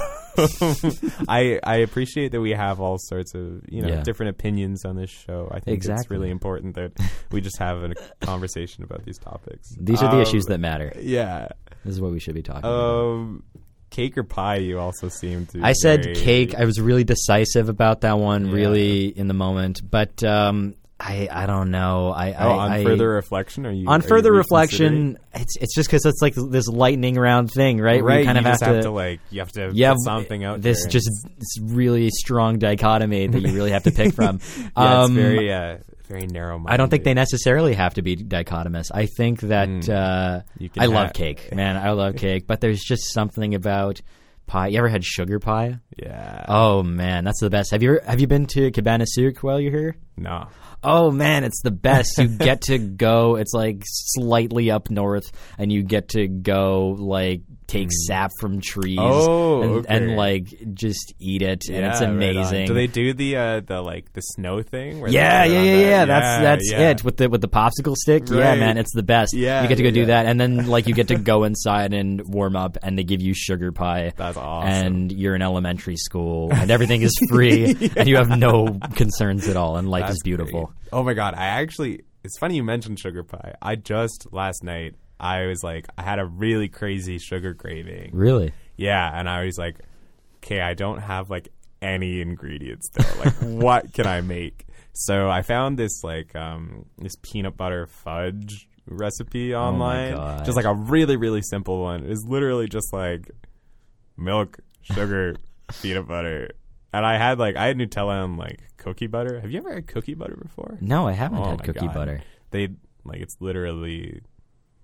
[SPEAKER 1] I I appreciate that we have all sorts of you know
[SPEAKER 2] Yeah.
[SPEAKER 1] different opinions on this show. I think it's
[SPEAKER 2] Exactly.
[SPEAKER 1] really important that we just have a conversation about these topics.
[SPEAKER 2] These are the
[SPEAKER 1] Um,
[SPEAKER 2] issues that matter.
[SPEAKER 1] Yeah.
[SPEAKER 2] This is what we should be talking about.
[SPEAKER 1] Um, cake or pie? You also seem to.
[SPEAKER 2] I said
[SPEAKER 1] very-
[SPEAKER 2] cake. I was really decisive about that one,
[SPEAKER 1] Yeah.
[SPEAKER 2] really in the moment. But um, I I don't know. I,
[SPEAKER 1] Oh,
[SPEAKER 2] I
[SPEAKER 1] on
[SPEAKER 2] I,
[SPEAKER 1] further reflection, are you
[SPEAKER 2] on
[SPEAKER 1] are you
[SPEAKER 2] further
[SPEAKER 1] reconsidering?
[SPEAKER 2] reflection, it's it's just because it's like this lightning round thing, right? Where
[SPEAKER 1] Right,
[SPEAKER 2] you kind
[SPEAKER 1] you
[SPEAKER 2] of
[SPEAKER 1] just
[SPEAKER 2] have,
[SPEAKER 1] have
[SPEAKER 2] to,
[SPEAKER 1] to like you have to
[SPEAKER 2] yeah,
[SPEAKER 1] put something out
[SPEAKER 2] this
[SPEAKER 1] there.
[SPEAKER 2] just this really strong dichotomy that you really have to pick from.
[SPEAKER 1] yeah,
[SPEAKER 2] um,
[SPEAKER 1] it's very uh, very narrow.
[SPEAKER 2] I don't think they necessarily have to be dichotomous. I think that uh,
[SPEAKER 1] You can
[SPEAKER 2] I love
[SPEAKER 1] ha-
[SPEAKER 2] cake, man. I love cake, but there's just something about pie. You ever had sugar pie?
[SPEAKER 1] Yeah.
[SPEAKER 2] Oh man, that's the best. Have you ever, have you been to Cabana Sucre while you're here?
[SPEAKER 1] No.
[SPEAKER 2] Oh man, it's the best. You get to go. It's like slightly up north, and you get to go like take sap from trees
[SPEAKER 1] Oh,
[SPEAKER 2] and,
[SPEAKER 1] okay.
[SPEAKER 2] and like just eat it, and it's
[SPEAKER 1] Yeah, right on.
[SPEAKER 2] amazing.
[SPEAKER 1] Do they do the uh, the like the snow thing? where they
[SPEAKER 2] Yeah,
[SPEAKER 1] put it
[SPEAKER 2] yeah,
[SPEAKER 1] on
[SPEAKER 2] yeah,
[SPEAKER 1] the-
[SPEAKER 2] yeah. That's that's
[SPEAKER 1] yeah.
[SPEAKER 2] it with the with the popsicle stick. Yeah,
[SPEAKER 1] Right.
[SPEAKER 2] man, it's the best.
[SPEAKER 1] Yeah,
[SPEAKER 2] you get to go
[SPEAKER 1] yeah,
[SPEAKER 2] do
[SPEAKER 1] yeah.
[SPEAKER 2] that, and then like you get to go inside and warm up, and they give you sugar pie.
[SPEAKER 1] That's awesome.
[SPEAKER 2] And you're in elementary school, and everything is free, and you have no concerns at all, and life
[SPEAKER 1] That's
[SPEAKER 2] is beautiful.
[SPEAKER 1] great. Oh my god! I actually, it's funny you mentioned sugar pie. I just last night I was like, I had a really crazy sugar craving.
[SPEAKER 2] Really?
[SPEAKER 1] Yeah, and I was like, okay, I don't have like any ingredients though. Like, what can I make? So I found this like um this peanut butter fudge recipe online.
[SPEAKER 2] God.
[SPEAKER 1] Just like a really really simple one. It was literally just like milk, sugar, peanut butter. And I had like I had Nutella and like cookie butter. Have you ever had cookie butter before?
[SPEAKER 2] No, I haven't
[SPEAKER 1] Oh
[SPEAKER 2] had
[SPEAKER 1] my
[SPEAKER 2] cookie
[SPEAKER 1] God.
[SPEAKER 2] butter.
[SPEAKER 1] They like it's literally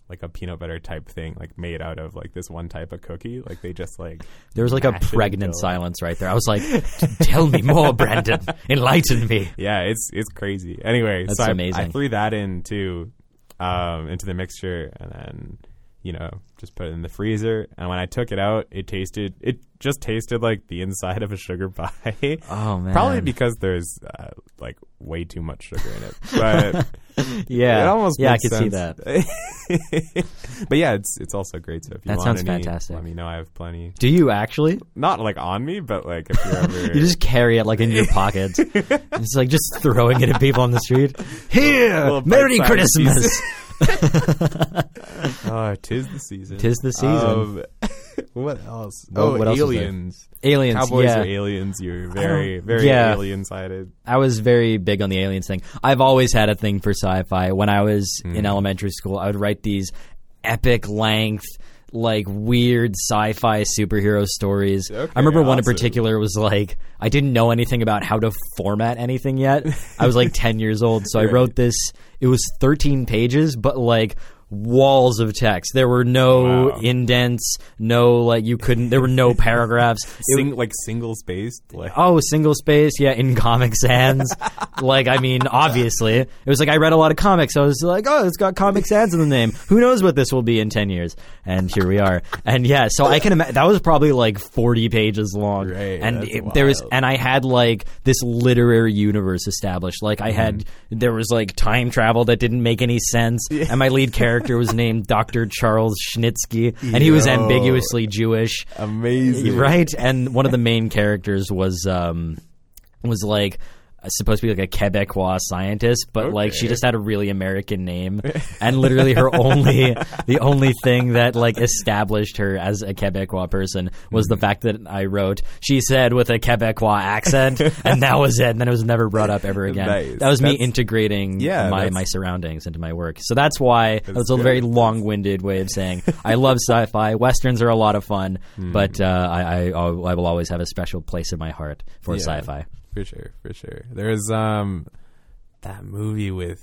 [SPEAKER 1] like a peanut butter type thing, like made out of like this one type of cookie. Like they just like
[SPEAKER 2] there was like a
[SPEAKER 1] mash it
[SPEAKER 2] pregnant
[SPEAKER 1] until-
[SPEAKER 2] silence right there. I was like, "Tell me more, Brandon. Enlighten me."
[SPEAKER 1] Yeah, it's it's crazy. Anyway,
[SPEAKER 2] That's
[SPEAKER 1] so I,
[SPEAKER 2] amazing.
[SPEAKER 1] I threw that in too, um, into the mixture, and then you know just put it in the freezer. And when I took it out, it tasted it just tasted like the inside of a sugar pie.
[SPEAKER 2] Oh man,
[SPEAKER 1] Probably because there's uh, like way too much sugar in it, but
[SPEAKER 2] yeah,
[SPEAKER 1] it almost
[SPEAKER 2] yeah, I
[SPEAKER 1] makes
[SPEAKER 2] could see
[SPEAKER 1] sense.
[SPEAKER 2] that.
[SPEAKER 1] But yeah, it's it's also great. So if you
[SPEAKER 2] That
[SPEAKER 1] want
[SPEAKER 2] sounds
[SPEAKER 1] any,
[SPEAKER 2] fantastic.
[SPEAKER 1] let me know. I have plenty.
[SPEAKER 2] Do you actually?
[SPEAKER 1] Not like on me, but like if you're ever
[SPEAKER 2] You just carry it like in your pocket. It's like just throwing it at people on the street. Here,
[SPEAKER 1] Little
[SPEAKER 2] Merry
[SPEAKER 1] bite-sized
[SPEAKER 2] Christmas.
[SPEAKER 1] oh, tis the season.
[SPEAKER 2] Tis the season.
[SPEAKER 1] Um, what else?
[SPEAKER 2] What-
[SPEAKER 1] oh,
[SPEAKER 2] what else was there?
[SPEAKER 1] aliens.
[SPEAKER 2] Aliens,
[SPEAKER 1] Cowboys
[SPEAKER 2] yeah.
[SPEAKER 1] are aliens. You're very, very
[SPEAKER 2] yeah.
[SPEAKER 1] alien sided.
[SPEAKER 2] I was very big on the aliens thing. I've always had a thing for sci-fi. When I was
[SPEAKER 1] Hmm.
[SPEAKER 2] in elementary school, I would write these epic length, like weird sci-fi superhero stories.
[SPEAKER 1] Okay,
[SPEAKER 2] I remember one in
[SPEAKER 1] awesome.
[SPEAKER 2] particular was like, I didn't know anything about how to format anything yet. I was like ten years old, so I
[SPEAKER 1] Right.
[SPEAKER 2] wrote this. It was thirteen pages, but like walls of text. There were no
[SPEAKER 1] Wow.
[SPEAKER 2] indents, no like you couldn't. There were no paragraphs. It-
[SPEAKER 1] Sing, like single spaced. Like
[SPEAKER 2] Oh, single space, yeah, in Comic Sans. Like, I mean, obviously. It was like I read a lot of comics. So I was like, oh, it's got Comic Sans in the name. Who knows what this will be in ten years? And here we are. And yeah, so I can imagine that was probably like forty pages long.
[SPEAKER 1] Right,
[SPEAKER 2] and
[SPEAKER 1] that's
[SPEAKER 2] it, there was,
[SPEAKER 1] wild.
[SPEAKER 2] and I had like this literary universe established. Like, I had,
[SPEAKER 1] Mm-hmm.
[SPEAKER 2] there was like time travel that didn't make any sense. And my lead character was named Doctor Charles Schnitzky. And he was
[SPEAKER 1] Yo.
[SPEAKER 2] ambiguously Jewish.
[SPEAKER 1] amazing.
[SPEAKER 2] Right, and one of the main characters was um was like supposed to be like a Quebecois scientist, but like she
[SPEAKER 1] Okay.
[SPEAKER 2] just had a really American name, and literally her only the only thing that like established her as a Quebecois person was the fact that I wrote she said with a Quebecois accent, and that was it. And then it was never brought up ever again.
[SPEAKER 1] Nice.
[SPEAKER 2] That was me
[SPEAKER 1] That's-
[SPEAKER 2] integrating
[SPEAKER 1] Yeah,
[SPEAKER 2] my
[SPEAKER 1] that's-
[SPEAKER 2] my surroundings into my work. So that's why that was a
[SPEAKER 1] good.
[SPEAKER 2] very long-winded way of saying I love sci-fi. Westerns are a lot of fun,
[SPEAKER 1] Hmm.
[SPEAKER 2] but uh, I, I I will always have a special place in my heart for
[SPEAKER 1] Yeah.
[SPEAKER 2] sci-fi.
[SPEAKER 1] For sure, for sure. There's um that movie with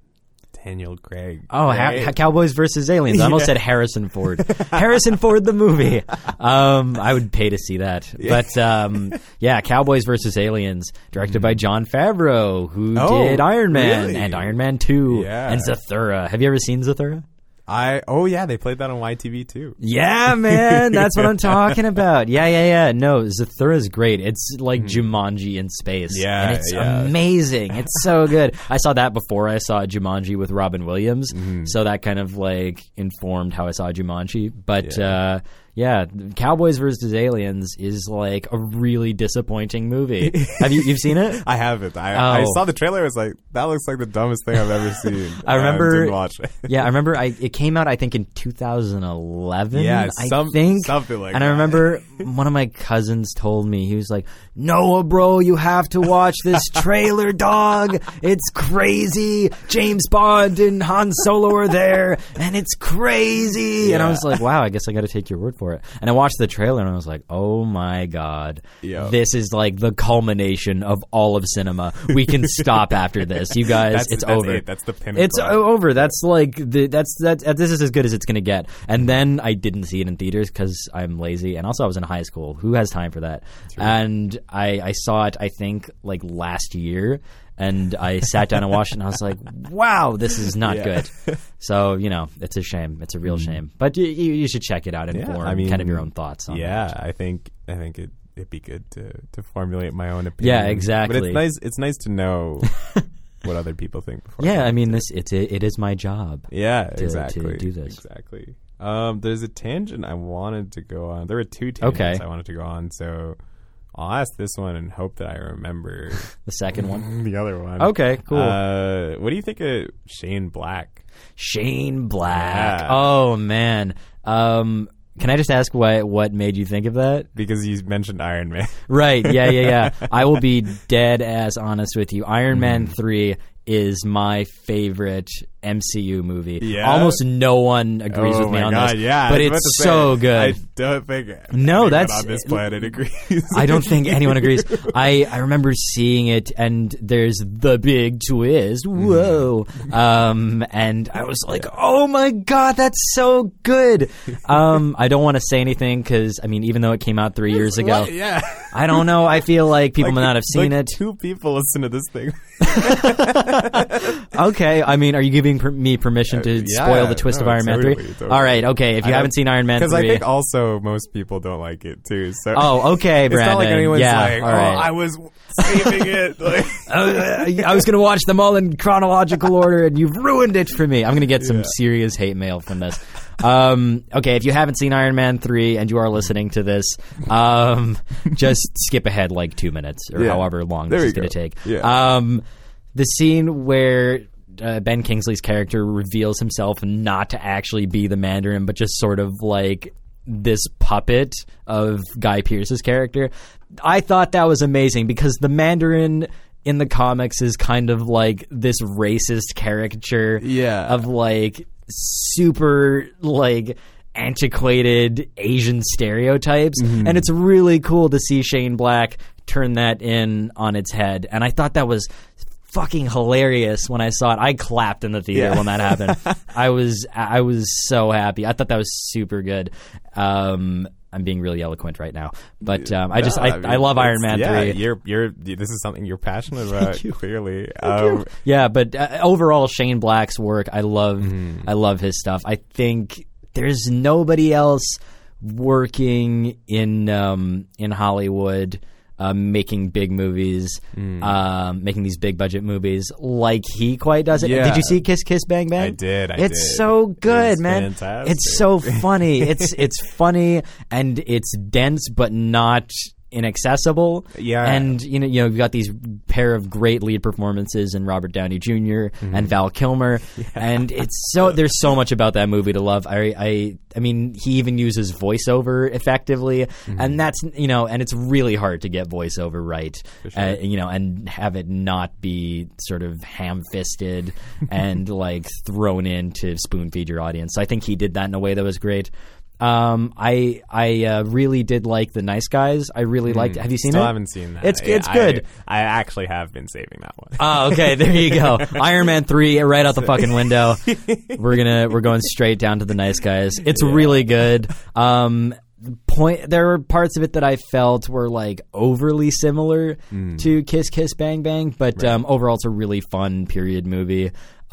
[SPEAKER 1] Daniel Craig.
[SPEAKER 2] Oh,
[SPEAKER 1] right?
[SPEAKER 2] ha- Cowboys versus Aliens. I almost
[SPEAKER 1] Yeah.
[SPEAKER 2] said Harrison Ford. Harrison Ford, the movie. Um, I would pay to see that.
[SPEAKER 1] Yeah.
[SPEAKER 2] But um, yeah, Cowboys versus Aliens, directed by Jon Favreau, who
[SPEAKER 1] Oh,
[SPEAKER 2] did Iron Man
[SPEAKER 1] really?
[SPEAKER 2] and Iron Man two
[SPEAKER 1] Yeah.
[SPEAKER 2] and Zathura. Have you ever seen Zathura?
[SPEAKER 1] I oh yeah, they played that on Y T V too.
[SPEAKER 2] Yeah, man, that's what I'm talking about. Yeah, yeah, yeah. No, Zathura is great. It's like Jumanji in space.
[SPEAKER 1] Yeah,
[SPEAKER 2] and it's
[SPEAKER 1] yeah.
[SPEAKER 2] amazing. It's so good. I saw that before I saw Jumanji with Robin Williams,
[SPEAKER 1] Mm-hmm.
[SPEAKER 2] so that kind of like informed how I saw Jumanji. But
[SPEAKER 1] Yeah.
[SPEAKER 2] uh, yeah, Cowboys versus Aliens is like a really disappointing movie. Have you you've seen it?
[SPEAKER 1] I haven't. I, I
[SPEAKER 2] Oh.
[SPEAKER 1] saw the trailer. I was like, that looks like the dumbest thing I've ever seen.
[SPEAKER 2] I remember-
[SPEAKER 1] didn't watch it.
[SPEAKER 2] Yeah, I remember. I it came out I think in two thousand eleven.
[SPEAKER 1] Yeah,
[SPEAKER 2] I
[SPEAKER 1] some-
[SPEAKER 2] think
[SPEAKER 1] something like
[SPEAKER 2] And I
[SPEAKER 1] that.
[SPEAKER 2] remember one of my cousins told me, he was like, "Noah, bro, you have to watch this trailer, dog. It's crazy. James Bond and Han Solo are there, and it's crazy." And I
[SPEAKER 1] Yeah.
[SPEAKER 2] was like, "Wow, I guess I got to take your word for it." And I watched the trailer, and I was like, "Oh my god,
[SPEAKER 1] Yeah.
[SPEAKER 2] this is like the culmination of all of cinema. We can stop after this, you guys.
[SPEAKER 1] That's,
[SPEAKER 2] it's
[SPEAKER 1] that's
[SPEAKER 2] over.
[SPEAKER 1] It. That's the pinnacle.
[SPEAKER 2] It's o- over. That's like the, that's that. This is as good as it's going to get. And then I didn't see it in theaters because I'm lazy, and also I was in high school. Who has time for that? And I, I saw it. I think like last year, and I sat down and watched it, and I was like, "Wow, this is not
[SPEAKER 1] Yeah.
[SPEAKER 2] good." So you know, it's a shame. It's a real shame. But you, you, you should check it out and
[SPEAKER 1] Yeah,
[SPEAKER 2] form
[SPEAKER 1] I mean,
[SPEAKER 2] kind of your own thoughts on
[SPEAKER 1] Yeah,
[SPEAKER 2] it.
[SPEAKER 1] I think I think it it'd be good to to formulate my own opinion.
[SPEAKER 2] Yeah, exactly.
[SPEAKER 1] But it's nice. It's nice to know what other people think before.
[SPEAKER 2] Yeah, I mean, this it's it, it is my job.
[SPEAKER 1] Yeah,
[SPEAKER 2] to
[SPEAKER 1] exactly.
[SPEAKER 2] do this.
[SPEAKER 1] Exactly. Um, there's a tangent I wanted to go on. There were two tangents
[SPEAKER 2] Okay.
[SPEAKER 1] I wanted to go on, so I'll ask this one and hope that I remember
[SPEAKER 2] The second one.
[SPEAKER 1] the other one.
[SPEAKER 2] Okay, cool.
[SPEAKER 1] Uh, what do you think of Shane Black?
[SPEAKER 2] Shane Black.
[SPEAKER 1] Yeah.
[SPEAKER 2] Oh man. Um, can I just ask what what made you think of that?
[SPEAKER 1] Because you mentioned Iron Man.
[SPEAKER 2] Right. Yeah. Yeah. Yeah. I will be dead ass honest with you. Iron Man
[SPEAKER 1] Mm.
[SPEAKER 2] three is my favorite M C U movie.
[SPEAKER 1] Yeah?
[SPEAKER 2] Almost no one agrees
[SPEAKER 1] oh
[SPEAKER 2] with me
[SPEAKER 1] my
[SPEAKER 2] on
[SPEAKER 1] God,
[SPEAKER 2] this.
[SPEAKER 1] yeah.
[SPEAKER 2] But
[SPEAKER 1] I was about
[SPEAKER 2] it's
[SPEAKER 1] to
[SPEAKER 2] so
[SPEAKER 1] say,
[SPEAKER 2] good.
[SPEAKER 1] I don't think
[SPEAKER 2] No,
[SPEAKER 1] anyone
[SPEAKER 2] that's-
[SPEAKER 1] on this planet agrees.
[SPEAKER 2] I don't think anyone agrees. I, I remember seeing it, and there's the big twist. Whoa. Um, and I was like, oh my God, that's so good. Um, I don't want to say anything because, I mean, even though it came out three years ago,
[SPEAKER 1] What? Yeah.
[SPEAKER 2] I don't know. I feel like people
[SPEAKER 1] Like,
[SPEAKER 2] may not have seen
[SPEAKER 1] like
[SPEAKER 2] it.
[SPEAKER 1] Two people listen to this thing.
[SPEAKER 2] Okay, I mean, are you giving per- me permission to
[SPEAKER 1] Uh, yeah,
[SPEAKER 2] spoil the twist
[SPEAKER 1] no,
[SPEAKER 2] of Iron Man
[SPEAKER 1] totally,
[SPEAKER 2] three?
[SPEAKER 1] totally.
[SPEAKER 2] All right, okay. If you
[SPEAKER 1] I
[SPEAKER 2] haven't seen Iron Man three,
[SPEAKER 1] Because I think also most people don't like it too. So
[SPEAKER 2] oh, okay,
[SPEAKER 1] it's
[SPEAKER 2] Brandon.
[SPEAKER 1] not like anyone's
[SPEAKER 2] yeah,
[SPEAKER 1] like,
[SPEAKER 2] all
[SPEAKER 1] oh,
[SPEAKER 2] right.
[SPEAKER 1] I was saving it. Like,
[SPEAKER 2] Uh, I was going to watch them all in chronological order, and you've ruined it for me. I'm going to get some
[SPEAKER 1] Yeah.
[SPEAKER 2] serious hate mail from this. Um, okay, if you haven't seen Iron Man three and you are listening to this, um, just skip ahead like two minutes or
[SPEAKER 1] Yeah.
[SPEAKER 2] however long
[SPEAKER 1] There
[SPEAKER 2] this
[SPEAKER 1] you
[SPEAKER 2] is going
[SPEAKER 1] go.
[SPEAKER 2] to take.
[SPEAKER 1] Yeah.
[SPEAKER 2] Um, the scene where uh, Ben Kingsley's character reveals himself not to actually be the Mandarin, but just sort of like this puppet of Guy Pearce's character. I thought that was amazing because the Mandarin in the comics is kind of like this racist caricature
[SPEAKER 1] Yeah.
[SPEAKER 2] of like super like antiquated Asian stereotypes.
[SPEAKER 1] Mm-hmm.
[SPEAKER 2] And it's really cool to see Shane Black turn that in on its head. And I thought that was fucking hilarious when I saw it. I clapped in the theater
[SPEAKER 1] Yeah.
[SPEAKER 2] when that happened. I was I was so happy. I thought that was super good. Um, I'm being really eloquent right now, but um, I just
[SPEAKER 1] No,
[SPEAKER 2] I,
[SPEAKER 1] mean,
[SPEAKER 2] I love Iron Man
[SPEAKER 1] it's- yeah,
[SPEAKER 2] three.
[SPEAKER 1] You're you're this is something you're passionate about.
[SPEAKER 2] you.
[SPEAKER 1] Clearly,
[SPEAKER 2] Thank
[SPEAKER 1] um,
[SPEAKER 2] you. Yeah, but uh, overall, Shane Black's work, I love.
[SPEAKER 1] Mm-hmm.
[SPEAKER 2] I love his stuff. I think there's nobody else working in um, in Hollywood. Um, making big movies,
[SPEAKER 1] Mm.
[SPEAKER 2] um, making these big budget movies like he quite does it.
[SPEAKER 1] Yeah.
[SPEAKER 2] Did you see Kiss Kiss Bang Bang?
[SPEAKER 1] I did. I
[SPEAKER 2] it's
[SPEAKER 1] did.
[SPEAKER 2] so good,
[SPEAKER 1] It's
[SPEAKER 2] man.
[SPEAKER 1] fantastic.
[SPEAKER 2] It's so funny. it's it's funny and it's dense, but not inaccessible.
[SPEAKER 1] Yeah.
[SPEAKER 2] And you know, you know, you've got these pair of great lead performances in Robert Downey Junior
[SPEAKER 1] Mm-hmm.
[SPEAKER 2] and Val Kilmer, and it's so there's so much about that movie to love. I I I mean, he even uses voiceover effectively,
[SPEAKER 1] Mm-hmm.
[SPEAKER 2] and that's you know, and it's really hard to get voiceover right,
[SPEAKER 1] sure.
[SPEAKER 2] uh, you know, and have it not be sort of ham-fisted and like thrown in to spoon feed your audience. So I think he did that in a way that was great. Um, I I uh, really did like The Nice Guys. I really liked it. Have you seen
[SPEAKER 1] Still
[SPEAKER 2] it?
[SPEAKER 1] haven't seen that.
[SPEAKER 2] It's it's
[SPEAKER 1] I-
[SPEAKER 2] good.
[SPEAKER 1] I, I actually have been saving that one.
[SPEAKER 2] Oh, okay. There you go. Iron Man three right out the fucking window. We're gonna we're going straight down to The Nice Guys. It's really good. Um, point there were parts of it that I felt were like overly similar to Kiss Kiss Bang Bang, but um, overall it's a really fun period movie.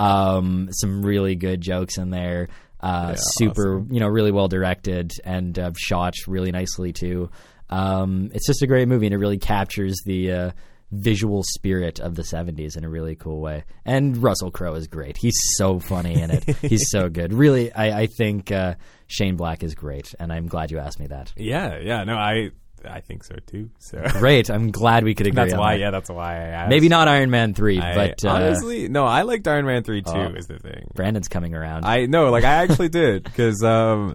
[SPEAKER 2] Um, some really good jokes in there. Uh,
[SPEAKER 1] Yeah,
[SPEAKER 2] super, you know, really well directed and uh, shot really nicely too. Um, it's just a great movie, and it really captures the uh, visual spirit of the seventies in a really cool way. And Russell Crowe is great. He's so funny in it. He's so good. Really, I, I think uh, Shane Black is great, and I'm glad you asked me that.
[SPEAKER 1] Yeah, yeah. No, I I think so too. So
[SPEAKER 2] Great. I'm glad we could agree
[SPEAKER 1] that's
[SPEAKER 2] on
[SPEAKER 1] why.
[SPEAKER 2] that.
[SPEAKER 1] Yeah, that's why I asked.
[SPEAKER 2] Maybe not Iron Man three,
[SPEAKER 1] I,
[SPEAKER 2] but uh,
[SPEAKER 1] honestly, no. I liked Iron Man three too.
[SPEAKER 2] Oh.
[SPEAKER 1] Is the thing.
[SPEAKER 2] Brandon's coming around.
[SPEAKER 1] I no, like I actually did because um,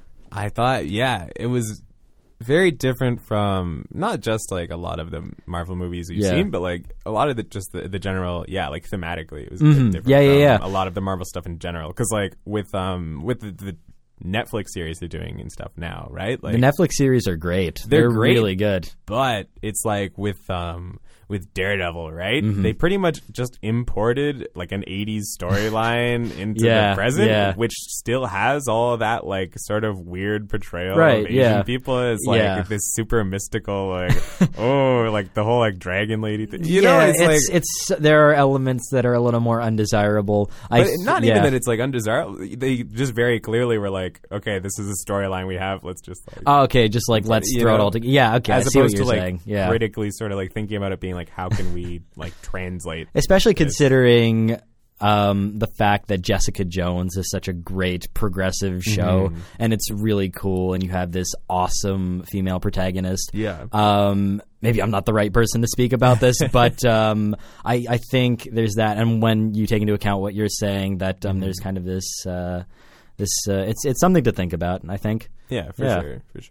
[SPEAKER 1] I thought yeah, it was very different from not just like a lot of the Marvel movies you've
[SPEAKER 2] Yeah.
[SPEAKER 1] seen, but like a lot of the just the, the general yeah, like thematically it was a
[SPEAKER 2] Mhm.
[SPEAKER 1] bit different.
[SPEAKER 2] Yeah, yeah,
[SPEAKER 1] from
[SPEAKER 2] yeah.
[SPEAKER 1] A lot of the Marvel stuff in general because like with um with the, the Netflix series they're doing and stuff now, right? Like
[SPEAKER 2] the Netflix series are great.
[SPEAKER 1] They're
[SPEAKER 2] They're,
[SPEAKER 1] great.
[SPEAKER 2] really good.
[SPEAKER 1] but it's like with um with Daredevil, right?
[SPEAKER 2] Mm-hmm.
[SPEAKER 1] They pretty much just imported like an eighties storyline into
[SPEAKER 2] Yeah,
[SPEAKER 1] the present,
[SPEAKER 2] yeah.
[SPEAKER 1] which still has all of that like sort of weird portrayal
[SPEAKER 2] Right,
[SPEAKER 1] of Asian
[SPEAKER 2] yeah.
[SPEAKER 1] people as like
[SPEAKER 2] Yeah.
[SPEAKER 1] this super mystical, like oh, like the whole like dragon lady thing. You
[SPEAKER 2] yeah,
[SPEAKER 1] know, it's,
[SPEAKER 2] it's,
[SPEAKER 1] like.
[SPEAKER 2] it's there are elements that are a little more undesirable. I
[SPEAKER 1] But
[SPEAKER 2] th-
[SPEAKER 1] not
[SPEAKER 2] yeah.
[SPEAKER 1] even that it's like undesirable. They just very clearly were like, okay, this is a storyline we have. Let's just like
[SPEAKER 2] Oh, okay, just like let's
[SPEAKER 1] you
[SPEAKER 2] throw it
[SPEAKER 1] know,
[SPEAKER 2] all together. Yeah, okay,
[SPEAKER 1] as
[SPEAKER 2] I see what
[SPEAKER 1] opposed
[SPEAKER 2] you're
[SPEAKER 1] to like
[SPEAKER 2] saying. Yeah,
[SPEAKER 1] critically sort of like thinking about it being like, how can we like translate?
[SPEAKER 2] especially considering um, the fact that Jessica Jones is such a great progressive show,
[SPEAKER 1] Mm-hmm.
[SPEAKER 2] and it's really cool, and you have this awesome female protagonist.
[SPEAKER 1] Yeah.
[SPEAKER 2] Um, maybe I'm not the right person to speak about this, but um, I, I think there's that, and when you take into account what you're saying, that um, there's kind of this. Uh, This uh, it's it's something to think about, I think.
[SPEAKER 1] Yeah, for
[SPEAKER 2] Yeah.
[SPEAKER 1] sure, for sure.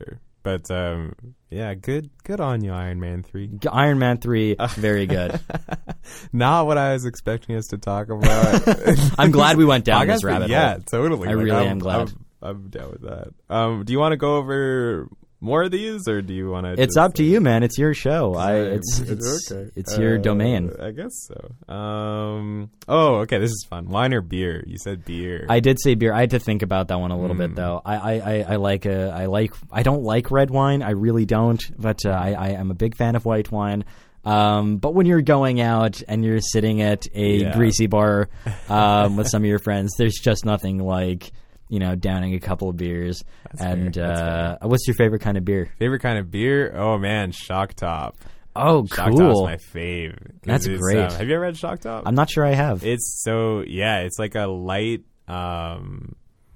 [SPEAKER 1] But um, yeah, good good on you, Iron Man three.
[SPEAKER 2] Iron Man three, very good.
[SPEAKER 1] Not what I was expecting us to talk about.
[SPEAKER 2] I'm glad we went down
[SPEAKER 1] I guess
[SPEAKER 2] this rabbit
[SPEAKER 1] yeah,
[SPEAKER 2] hole.
[SPEAKER 1] totally.
[SPEAKER 2] I
[SPEAKER 1] Like,
[SPEAKER 2] really
[SPEAKER 1] I'm,
[SPEAKER 2] am glad.
[SPEAKER 1] I'm, I'm down with that. Um, do you want to go over more of these, or do you want to?
[SPEAKER 2] It's up to you, man. It's your show. I it's it's
[SPEAKER 1] okay.
[SPEAKER 2] it's your
[SPEAKER 1] Uh,
[SPEAKER 2] domain.
[SPEAKER 1] I guess so. Um. Oh, okay. This is fun. Wine or beer? You said beer.
[SPEAKER 2] I did say beer. I had to think about that one a little
[SPEAKER 1] Mm.
[SPEAKER 2] bit though. I, I, I, I like a I like I don't like red wine. I really don't. But uh, I I am a big fan of white wine. Um, but when you're going out and you're sitting at a
[SPEAKER 1] Yeah.
[SPEAKER 2] greasy bar um, with some of your friends, there's just nothing like, you know, downing a couple of beers.
[SPEAKER 1] That's
[SPEAKER 2] and
[SPEAKER 1] fair. That's
[SPEAKER 2] uh, what's your favorite kind of beer?
[SPEAKER 1] Favorite kind of beer? Oh man, Shock Top.
[SPEAKER 2] Oh,
[SPEAKER 1] Shock Top's
[SPEAKER 2] cool.
[SPEAKER 1] my fave. 'Cause
[SPEAKER 2] That's
[SPEAKER 1] it's,
[SPEAKER 2] great.
[SPEAKER 1] um, have you ever had Shock Top?
[SPEAKER 2] I'm not sure I have.
[SPEAKER 1] It's so yeah. It's like a light. Um,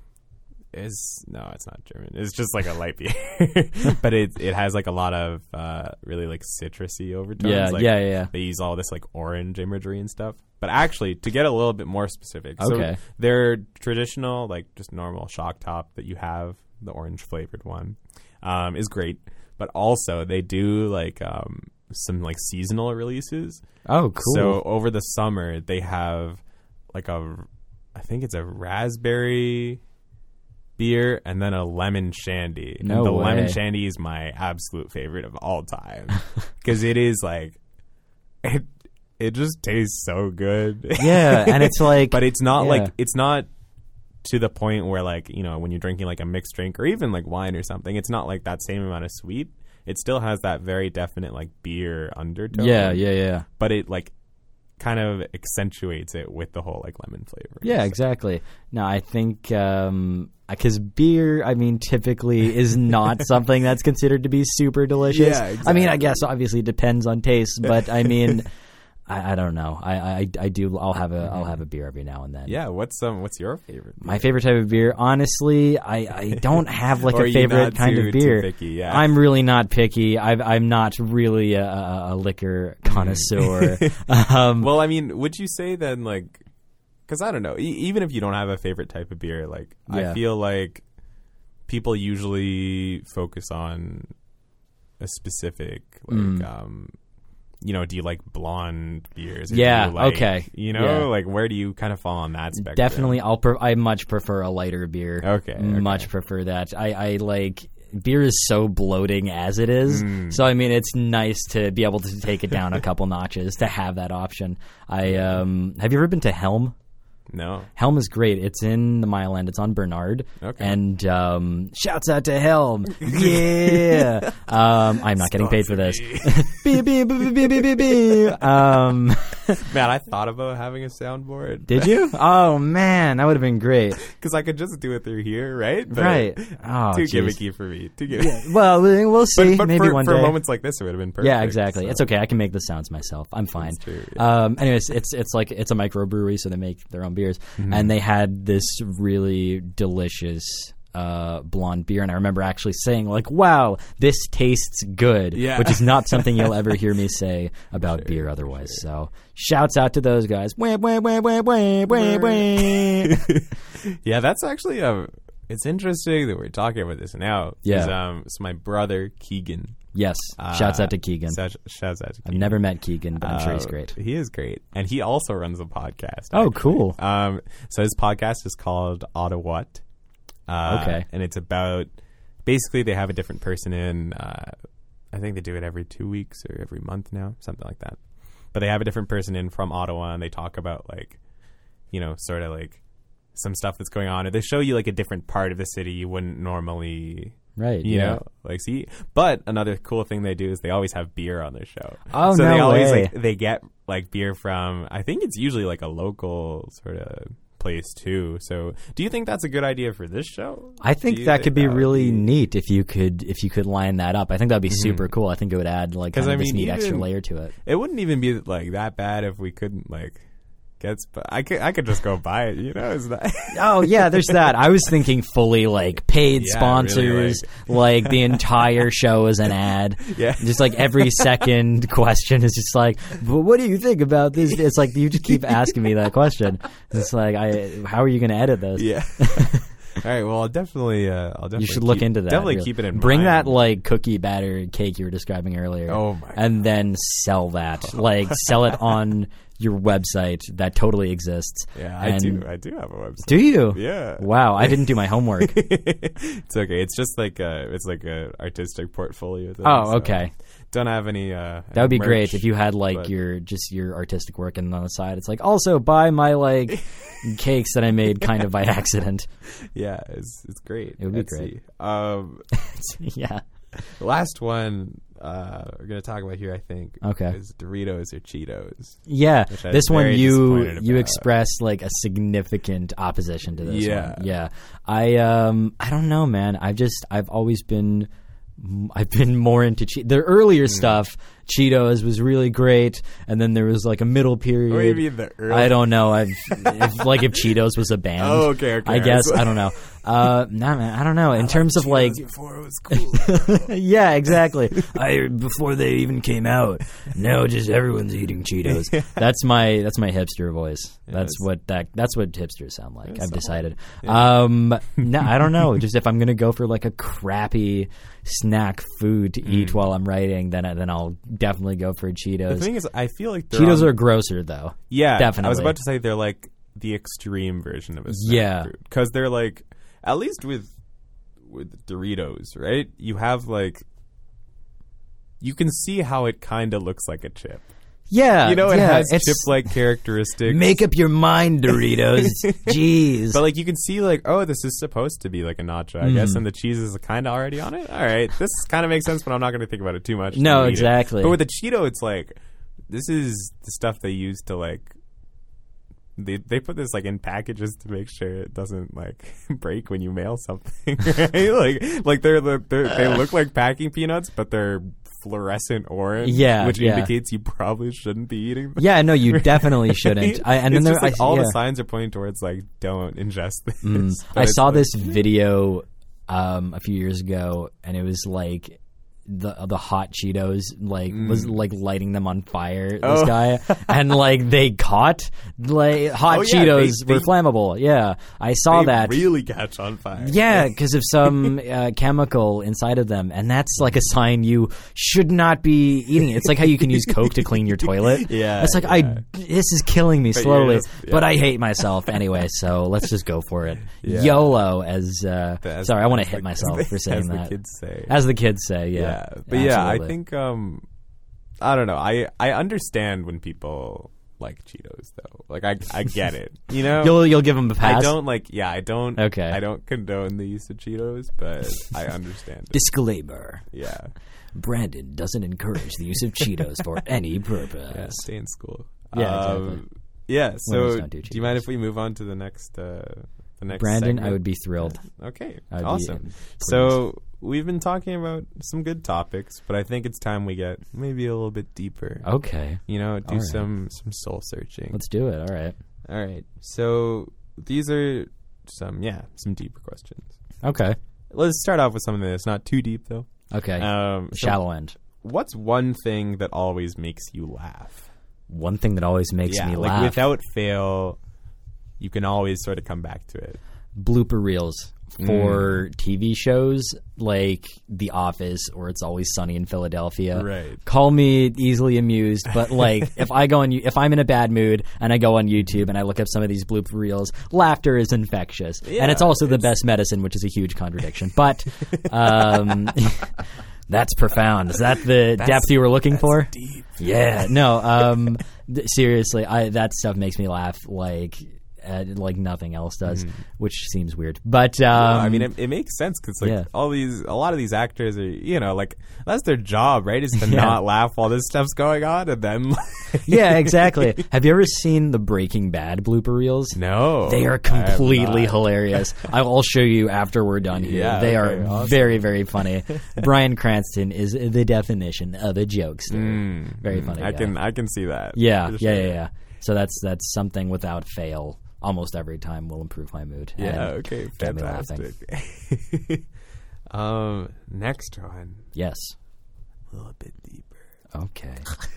[SPEAKER 1] is no, it's not German. It's just like a light beer, but it it has like a lot of uh, really like citrusy overtones.
[SPEAKER 2] Yeah,
[SPEAKER 1] like,
[SPEAKER 2] yeah, yeah, yeah.
[SPEAKER 1] They use all this like orange imagery and stuff. But actually, to get a little bit more specific,
[SPEAKER 2] Okay.
[SPEAKER 1] so their traditional like just normal Shock Top that you have, the orange flavored one, um, is great. But also they do like um, some like seasonal releases.
[SPEAKER 2] Oh, cool.
[SPEAKER 1] So over the summer, they have like a, I think it's a raspberry beer and then a lemon shandy.
[SPEAKER 2] No
[SPEAKER 1] and the
[SPEAKER 2] way.
[SPEAKER 1] lemon shandy is my absolute favorite of all time because it is like, it, it just tastes so good.
[SPEAKER 2] Yeah, and it's like,
[SPEAKER 1] but it's not
[SPEAKER 2] yeah.
[SPEAKER 1] like, it's not to the point where like, you know, when you're drinking like a mixed drink or even like wine or something, it's not like that same amount of sweet. It still has that very definite like beer undertone.
[SPEAKER 2] yeah, yeah, yeah.
[SPEAKER 1] But it like kind of accentuates it with the whole like lemon flavor.
[SPEAKER 2] Yeah, exactly. No, I think um because beer, I mean, typically is not something that's considered to be super delicious.
[SPEAKER 1] Yeah,
[SPEAKER 2] I mean, I
[SPEAKER 1] exactly.
[SPEAKER 2] guess obviously it depends on taste, but I mean, I, I don't know. I, I I do. I'll have a I'll have a beer every now and then.
[SPEAKER 1] Yeah. What's um what's your favorite?
[SPEAKER 2] My favorite type of beer, honestly, I, I don't have like
[SPEAKER 1] Or are
[SPEAKER 2] a
[SPEAKER 1] you
[SPEAKER 2] favorite
[SPEAKER 1] not
[SPEAKER 2] kind
[SPEAKER 1] too-
[SPEAKER 2] of
[SPEAKER 1] too
[SPEAKER 2] beer.
[SPEAKER 1] picky? Yeah.
[SPEAKER 2] I'm really not picky. I've, I'm not really a, a, a liquor connoisseur. um,
[SPEAKER 1] Well, I mean, would you say then like, because I don't know, e- even if you don't have a favorite type of beer, like
[SPEAKER 2] Yeah.
[SPEAKER 1] I feel like people usually focus on a specific like
[SPEAKER 2] Mm.
[SPEAKER 1] um. You know, do you like blonde beers? Or
[SPEAKER 2] Yeah,
[SPEAKER 1] do you like,
[SPEAKER 2] okay.
[SPEAKER 1] You know,
[SPEAKER 2] Yeah.
[SPEAKER 1] like where do you kind of fall on that spectrum?
[SPEAKER 2] Definitely, I'll. Pre- I much prefer a lighter beer.
[SPEAKER 1] Okay, okay.
[SPEAKER 2] much prefer that. I, I like beer is so bloating as it is.
[SPEAKER 1] Mm.
[SPEAKER 2] So I mean, it's nice to be able to take it down a couple notches to have that option. I um, have you ever been to Helm?
[SPEAKER 1] No.
[SPEAKER 2] Helm is great. It's in the Mile End. It's on Bernard.
[SPEAKER 1] Okay.
[SPEAKER 2] And um, shouts out to Helm. Yeah. um, I'm not getting paid for this. Beep, beep, beep, beep, beep, beep, beep. Um,
[SPEAKER 1] Man, I thought about having a soundboard.
[SPEAKER 2] did you? Oh, man. That would have been great.
[SPEAKER 1] Because I could just do it through here, right? But
[SPEAKER 2] Right. Oh,
[SPEAKER 1] too
[SPEAKER 2] jeez.
[SPEAKER 1] gimmicky for me. Too gimmicky.
[SPEAKER 2] Well, we'll see.
[SPEAKER 1] But, but
[SPEAKER 2] Maybe
[SPEAKER 1] for,
[SPEAKER 2] one
[SPEAKER 1] for
[SPEAKER 2] day.
[SPEAKER 1] moments like this, it would have been perfect.
[SPEAKER 2] Yeah, exactly.
[SPEAKER 1] so.
[SPEAKER 2] It's okay. I can make the sounds myself. I'm fine.
[SPEAKER 1] That's true, yeah.
[SPEAKER 2] Um, anyways, it's it's like it's a microbrewery, so they make their own beers,
[SPEAKER 1] Mm-hmm.
[SPEAKER 2] and they had this really delicious uh, blonde beer, and I remember actually saying like, "Wow, this tastes good,"
[SPEAKER 1] Yeah.
[SPEAKER 2] which is not something you'll ever hear me say about beer otherwise. So, shouts out to those guys. Wah, wah, wah, wah, wah, wah, wah.
[SPEAKER 1] Yeah, that's actually a. It's interesting that we're talking about this now. 'cause,
[SPEAKER 2] Yeah.
[SPEAKER 1] Um, so my brother Keegan.
[SPEAKER 2] Yes,
[SPEAKER 1] uh,
[SPEAKER 2] shouts out to Keegan.
[SPEAKER 1] Shouts, shouts out to
[SPEAKER 2] I've
[SPEAKER 1] Keegan.
[SPEAKER 2] never met Keegan, but I'm sure he's
[SPEAKER 1] Uh,
[SPEAKER 2] great.
[SPEAKER 1] He is great, and he also runs a podcast.
[SPEAKER 2] Oh,
[SPEAKER 1] actually.
[SPEAKER 2] cool.
[SPEAKER 1] Um, so his podcast is called Ottawa. Uh,
[SPEAKER 2] Okay.
[SPEAKER 1] and it's about basically they have a different person in. Uh, I think they do it every two weeks or every month now, something like that. But they have a different person in from Ottawa, and they talk about like, you know, sort of like some stuff that's going on, or they show you like a different part of the city you wouldn't normally.
[SPEAKER 2] Right.
[SPEAKER 1] You
[SPEAKER 2] yeah.
[SPEAKER 1] know, like see. But another cool thing they do is they always have beer on their show.
[SPEAKER 2] Oh,
[SPEAKER 1] so they
[SPEAKER 2] no
[SPEAKER 1] always
[SPEAKER 2] way.
[SPEAKER 1] like they get like beer from. I think it's usually like a local sort of place too. So, do you think that's a good idea for this show?
[SPEAKER 2] I
[SPEAKER 1] Do
[SPEAKER 2] think
[SPEAKER 1] you
[SPEAKER 2] that could be
[SPEAKER 1] would
[SPEAKER 2] really neat if you could if you could line that up. I think that'd be super cool. I think it would add like
[SPEAKER 1] 'Cause,
[SPEAKER 2] kind of
[SPEAKER 1] I
[SPEAKER 2] this
[SPEAKER 1] mean,
[SPEAKER 2] neat extra
[SPEAKER 1] even-
[SPEAKER 2] layer to it.
[SPEAKER 1] It wouldn't even be like that bad if we couldn't like get. Sp- I could. I could just go buy it. You know, is that?
[SPEAKER 2] Oh yeah, there's that. I was thinking fully like paid
[SPEAKER 1] Yeah,
[SPEAKER 2] sponsors,
[SPEAKER 1] really,
[SPEAKER 2] like the entire show is an ad.
[SPEAKER 1] Yeah.
[SPEAKER 2] Just like every second question is just like, well, what do you think about this? It's like you just keep asking me that question. It's like, I how are you going to edit this?
[SPEAKER 1] Yeah. right. Well, I'll definitely. Uh, I'll definitely.
[SPEAKER 2] You should look
[SPEAKER 1] keep,
[SPEAKER 2] into that.
[SPEAKER 1] Definitely
[SPEAKER 2] really.
[SPEAKER 1] keep it in
[SPEAKER 2] Bring
[SPEAKER 1] mind.
[SPEAKER 2] that like cookie batter cake you were describing earlier.
[SPEAKER 1] Oh my!
[SPEAKER 2] And then sell that. Like sell it on your website that totally exists.
[SPEAKER 1] Yeah, I
[SPEAKER 2] and
[SPEAKER 1] do. I do have a website.
[SPEAKER 2] Do you?
[SPEAKER 1] Yeah.
[SPEAKER 2] Wow, I didn't do my homework.
[SPEAKER 1] It's okay. It's just like a, it's like a artistic portfolio thing,
[SPEAKER 2] Oh,
[SPEAKER 1] so
[SPEAKER 2] okay.
[SPEAKER 1] Don't have any. Uh,
[SPEAKER 2] That would be
[SPEAKER 1] merch,
[SPEAKER 2] great if you had like
[SPEAKER 1] but-
[SPEAKER 2] your just your artistic work, and on the side it's like also buy my like cakes that I made kind of by accident.
[SPEAKER 1] Yeah, it's it's great.
[SPEAKER 2] It would be
[SPEAKER 1] Let's
[SPEAKER 2] great.
[SPEAKER 1] see. Um,
[SPEAKER 2] Yeah.
[SPEAKER 1] the last one uh, we're gonna talk about here, I think,
[SPEAKER 2] Okay.
[SPEAKER 1] is Doritos or Cheetos.
[SPEAKER 2] Yeah.
[SPEAKER 1] Which I was
[SPEAKER 2] This one
[SPEAKER 1] very
[SPEAKER 2] you
[SPEAKER 1] disappointed
[SPEAKER 2] you
[SPEAKER 1] about.
[SPEAKER 2] expressed like a significant opposition to this
[SPEAKER 1] Yeah.
[SPEAKER 2] one. Yeah. I um I don't know, man. I've just I've always been I've been more into che- the earlier
[SPEAKER 1] Mm.
[SPEAKER 2] stuff. Cheetos was really great, and then there was like a middle period.
[SPEAKER 1] What do you mean the early?
[SPEAKER 2] I don't know. I've if, like if Cheetos was a band.
[SPEAKER 1] Oh, okay, okay.
[SPEAKER 2] I guess I don't know. Uh, nah, man, I don't know. In terms of like,
[SPEAKER 1] before it was cool.
[SPEAKER 2] yeah, exactly. I before they even came out. Now just everyone's eating Cheetos. That's my that's my hipster voice.
[SPEAKER 1] Yeah,
[SPEAKER 2] that's
[SPEAKER 1] it's-
[SPEAKER 2] what that that's what hipsters sound like.
[SPEAKER 1] It's
[SPEAKER 2] I've
[SPEAKER 1] somewhat.
[SPEAKER 2] decided.
[SPEAKER 1] Yeah.
[SPEAKER 2] Um, no, I don't know. Just if I'm gonna go for like a crappy snack food to eat while I'm writing, then I, then I'll definitely go for
[SPEAKER 1] The
[SPEAKER 2] Cheetos.
[SPEAKER 1] thing is, I feel like they're
[SPEAKER 2] Cheetos
[SPEAKER 1] on-
[SPEAKER 2] are grosser though.
[SPEAKER 1] Yeah,
[SPEAKER 2] definitely.
[SPEAKER 1] I was about to say they're like the extreme version of a snack
[SPEAKER 2] Yeah.
[SPEAKER 1] food because they're like, at least with with Doritos, right? You have like, you can see how it kind of looks like a chip.
[SPEAKER 2] Yeah,
[SPEAKER 1] You know, it
[SPEAKER 2] yeah,
[SPEAKER 1] has
[SPEAKER 2] it's-
[SPEAKER 1] chip-like characteristics.
[SPEAKER 2] Make up your mind, Doritos. Jeez.
[SPEAKER 1] But like you can see, like, oh, this is supposed to be like a nacho, I guess,
[SPEAKER 2] Mm.
[SPEAKER 1] and the cheese is kind of already on it. All right, this kind of makes sense, but I'm not going to think about it too much.
[SPEAKER 2] No,
[SPEAKER 1] and eat it.
[SPEAKER 2] exactly.
[SPEAKER 1] But with the Cheeto, it's like this is the stuff they use to like. They they put this like in packages to make sure it doesn't like break when you mail something, right? like like they're, the they're they look like packing peanuts, but they're fluorescent orange,
[SPEAKER 2] Yeah,
[SPEAKER 1] which
[SPEAKER 2] yeah.
[SPEAKER 1] indicates you probably shouldn't be eating them.
[SPEAKER 2] Yeah, no, you definitely shouldn't. I, and
[SPEAKER 1] it's
[SPEAKER 2] then there,
[SPEAKER 1] just like
[SPEAKER 2] I,
[SPEAKER 1] all
[SPEAKER 2] yeah.
[SPEAKER 1] the signs are pointing towards like don't ingest this.
[SPEAKER 2] Mm.
[SPEAKER 1] But
[SPEAKER 2] I
[SPEAKER 1] it's
[SPEAKER 2] saw
[SPEAKER 1] like-
[SPEAKER 2] this video um, a few years ago, and it was like the the hot Cheetos like was like lighting them on fire. This
[SPEAKER 1] Mm. Oh.
[SPEAKER 2] guy and like they caught like hot
[SPEAKER 1] Oh, yeah,
[SPEAKER 2] Cheetos
[SPEAKER 1] they-
[SPEAKER 2] were
[SPEAKER 1] they-
[SPEAKER 2] flammable. Yeah, I saw
[SPEAKER 1] They
[SPEAKER 2] that.
[SPEAKER 1] really catch on fire.
[SPEAKER 2] Yeah, because of some uh, chemical inside of them, and that's like a sign you should not be eating it. It's like how you can use Coke to clean your toilet.
[SPEAKER 1] Yeah,
[SPEAKER 2] it's like
[SPEAKER 1] yeah.
[SPEAKER 2] I. This is killing me
[SPEAKER 1] But
[SPEAKER 2] slowly,
[SPEAKER 1] you're just- yeah.
[SPEAKER 2] but I hate myself anyway. So let's just go for it.
[SPEAKER 1] Yeah.
[SPEAKER 2] YOLO, as, uh,
[SPEAKER 1] As-
[SPEAKER 2] sorry, I want to
[SPEAKER 1] as
[SPEAKER 2] hit
[SPEAKER 1] the-
[SPEAKER 2] myself
[SPEAKER 1] as
[SPEAKER 2] for saying
[SPEAKER 1] the
[SPEAKER 2] that.
[SPEAKER 1] kids say.
[SPEAKER 2] As the kids say, yeah.
[SPEAKER 1] yeah, but yeah, I
[SPEAKER 2] Absolutely.
[SPEAKER 1] think um, I don't know. I I understand when people like Cheetos though. Like I I get it. You know,
[SPEAKER 2] you'll you'll give them a pass.
[SPEAKER 1] I don't like. Yeah, I don't.
[SPEAKER 2] Okay.
[SPEAKER 1] I don't condone the use of Cheetos, but I understand it.
[SPEAKER 2] Disclaimer:
[SPEAKER 1] Yeah.
[SPEAKER 2] Brandon doesn't encourage the use of Cheetos for any
[SPEAKER 1] Yeah,
[SPEAKER 2] purpose.
[SPEAKER 1] stay in school.
[SPEAKER 2] Yeah,
[SPEAKER 1] Um,
[SPEAKER 2] exactly.
[SPEAKER 1] Yeah. So,
[SPEAKER 2] Winners
[SPEAKER 1] do,
[SPEAKER 2] don't do
[SPEAKER 1] you mind
[SPEAKER 2] Cheetos.
[SPEAKER 1] if we move on to the next? Uh, the next.
[SPEAKER 2] Brandon, I
[SPEAKER 1] segment?
[SPEAKER 2] would be thrilled.
[SPEAKER 1] Okay.
[SPEAKER 2] I'd be,
[SPEAKER 1] Awesome.
[SPEAKER 2] uh,
[SPEAKER 1] So we've been talking about some good topics, but I think it's time we get maybe a little bit deeper.
[SPEAKER 2] Okay,
[SPEAKER 1] You know, do
[SPEAKER 2] All right.
[SPEAKER 1] some some soul searching.
[SPEAKER 2] let's do it. All right.
[SPEAKER 1] All right. So these are some yeah some deeper questions.
[SPEAKER 2] Okay.
[SPEAKER 1] Let's start off with something that's not too deep though.
[SPEAKER 2] Okay.
[SPEAKER 1] Um, so
[SPEAKER 2] Shallow end.
[SPEAKER 1] what's one thing that always makes you laugh?
[SPEAKER 2] One thing that always makes
[SPEAKER 1] yeah,
[SPEAKER 2] me
[SPEAKER 1] like
[SPEAKER 2] laugh.
[SPEAKER 1] without fail, you can always sort of come back to it.
[SPEAKER 2] blooper reels for T V shows like The Office or It's Always Sunny in Philadelphia.
[SPEAKER 1] Right.
[SPEAKER 2] Call me easily amused, but like if I go on, if I'm in a bad mood and I go on YouTube and I look up some of these blooper reels, laughter is infectious,
[SPEAKER 1] Yeah,
[SPEAKER 2] and it's also the best medicine, which is a huge contradiction. But um, that's profound. Is that the depth you were looking for?
[SPEAKER 1] Deep.
[SPEAKER 2] Yeah, no. Um, th- seriously, I that stuff makes me laugh like uh, like nothing else does, which seems weird. But um,
[SPEAKER 1] Well, I mean, it, it makes sense because like
[SPEAKER 2] yeah.
[SPEAKER 1] all these, a lot of these actors are, you know, like that's their job, right? Is to
[SPEAKER 2] Yeah.
[SPEAKER 1] not laugh while this stuff's going on, and then like,
[SPEAKER 2] yeah, exactly. Have you ever seen the Breaking Bad blooper reels?
[SPEAKER 1] no,
[SPEAKER 2] They are
[SPEAKER 1] I have
[SPEAKER 2] completely
[SPEAKER 1] not.
[SPEAKER 2] hilarious. I'll show you after we're done here.
[SPEAKER 1] Yeah,
[SPEAKER 2] they
[SPEAKER 1] okay,
[SPEAKER 2] are
[SPEAKER 1] awesome.
[SPEAKER 2] very, very funny. Bryan Cranston is the definition of a jokester.
[SPEAKER 1] Mm,
[SPEAKER 2] Very
[SPEAKER 1] mm,
[SPEAKER 2] funny
[SPEAKER 1] I
[SPEAKER 2] guy.
[SPEAKER 1] can I can see that.
[SPEAKER 2] Yeah,
[SPEAKER 1] for
[SPEAKER 2] yeah,
[SPEAKER 1] sure.
[SPEAKER 2] yeah, yeah. So that's that's something without fail. Almost every time will improve my mood.
[SPEAKER 1] Yeah.
[SPEAKER 2] and
[SPEAKER 1] Okay.
[SPEAKER 2] get me laughing.
[SPEAKER 1] Fantastic. um. Next one,
[SPEAKER 2] Yes.
[SPEAKER 1] a little bit deeper.
[SPEAKER 2] Okay.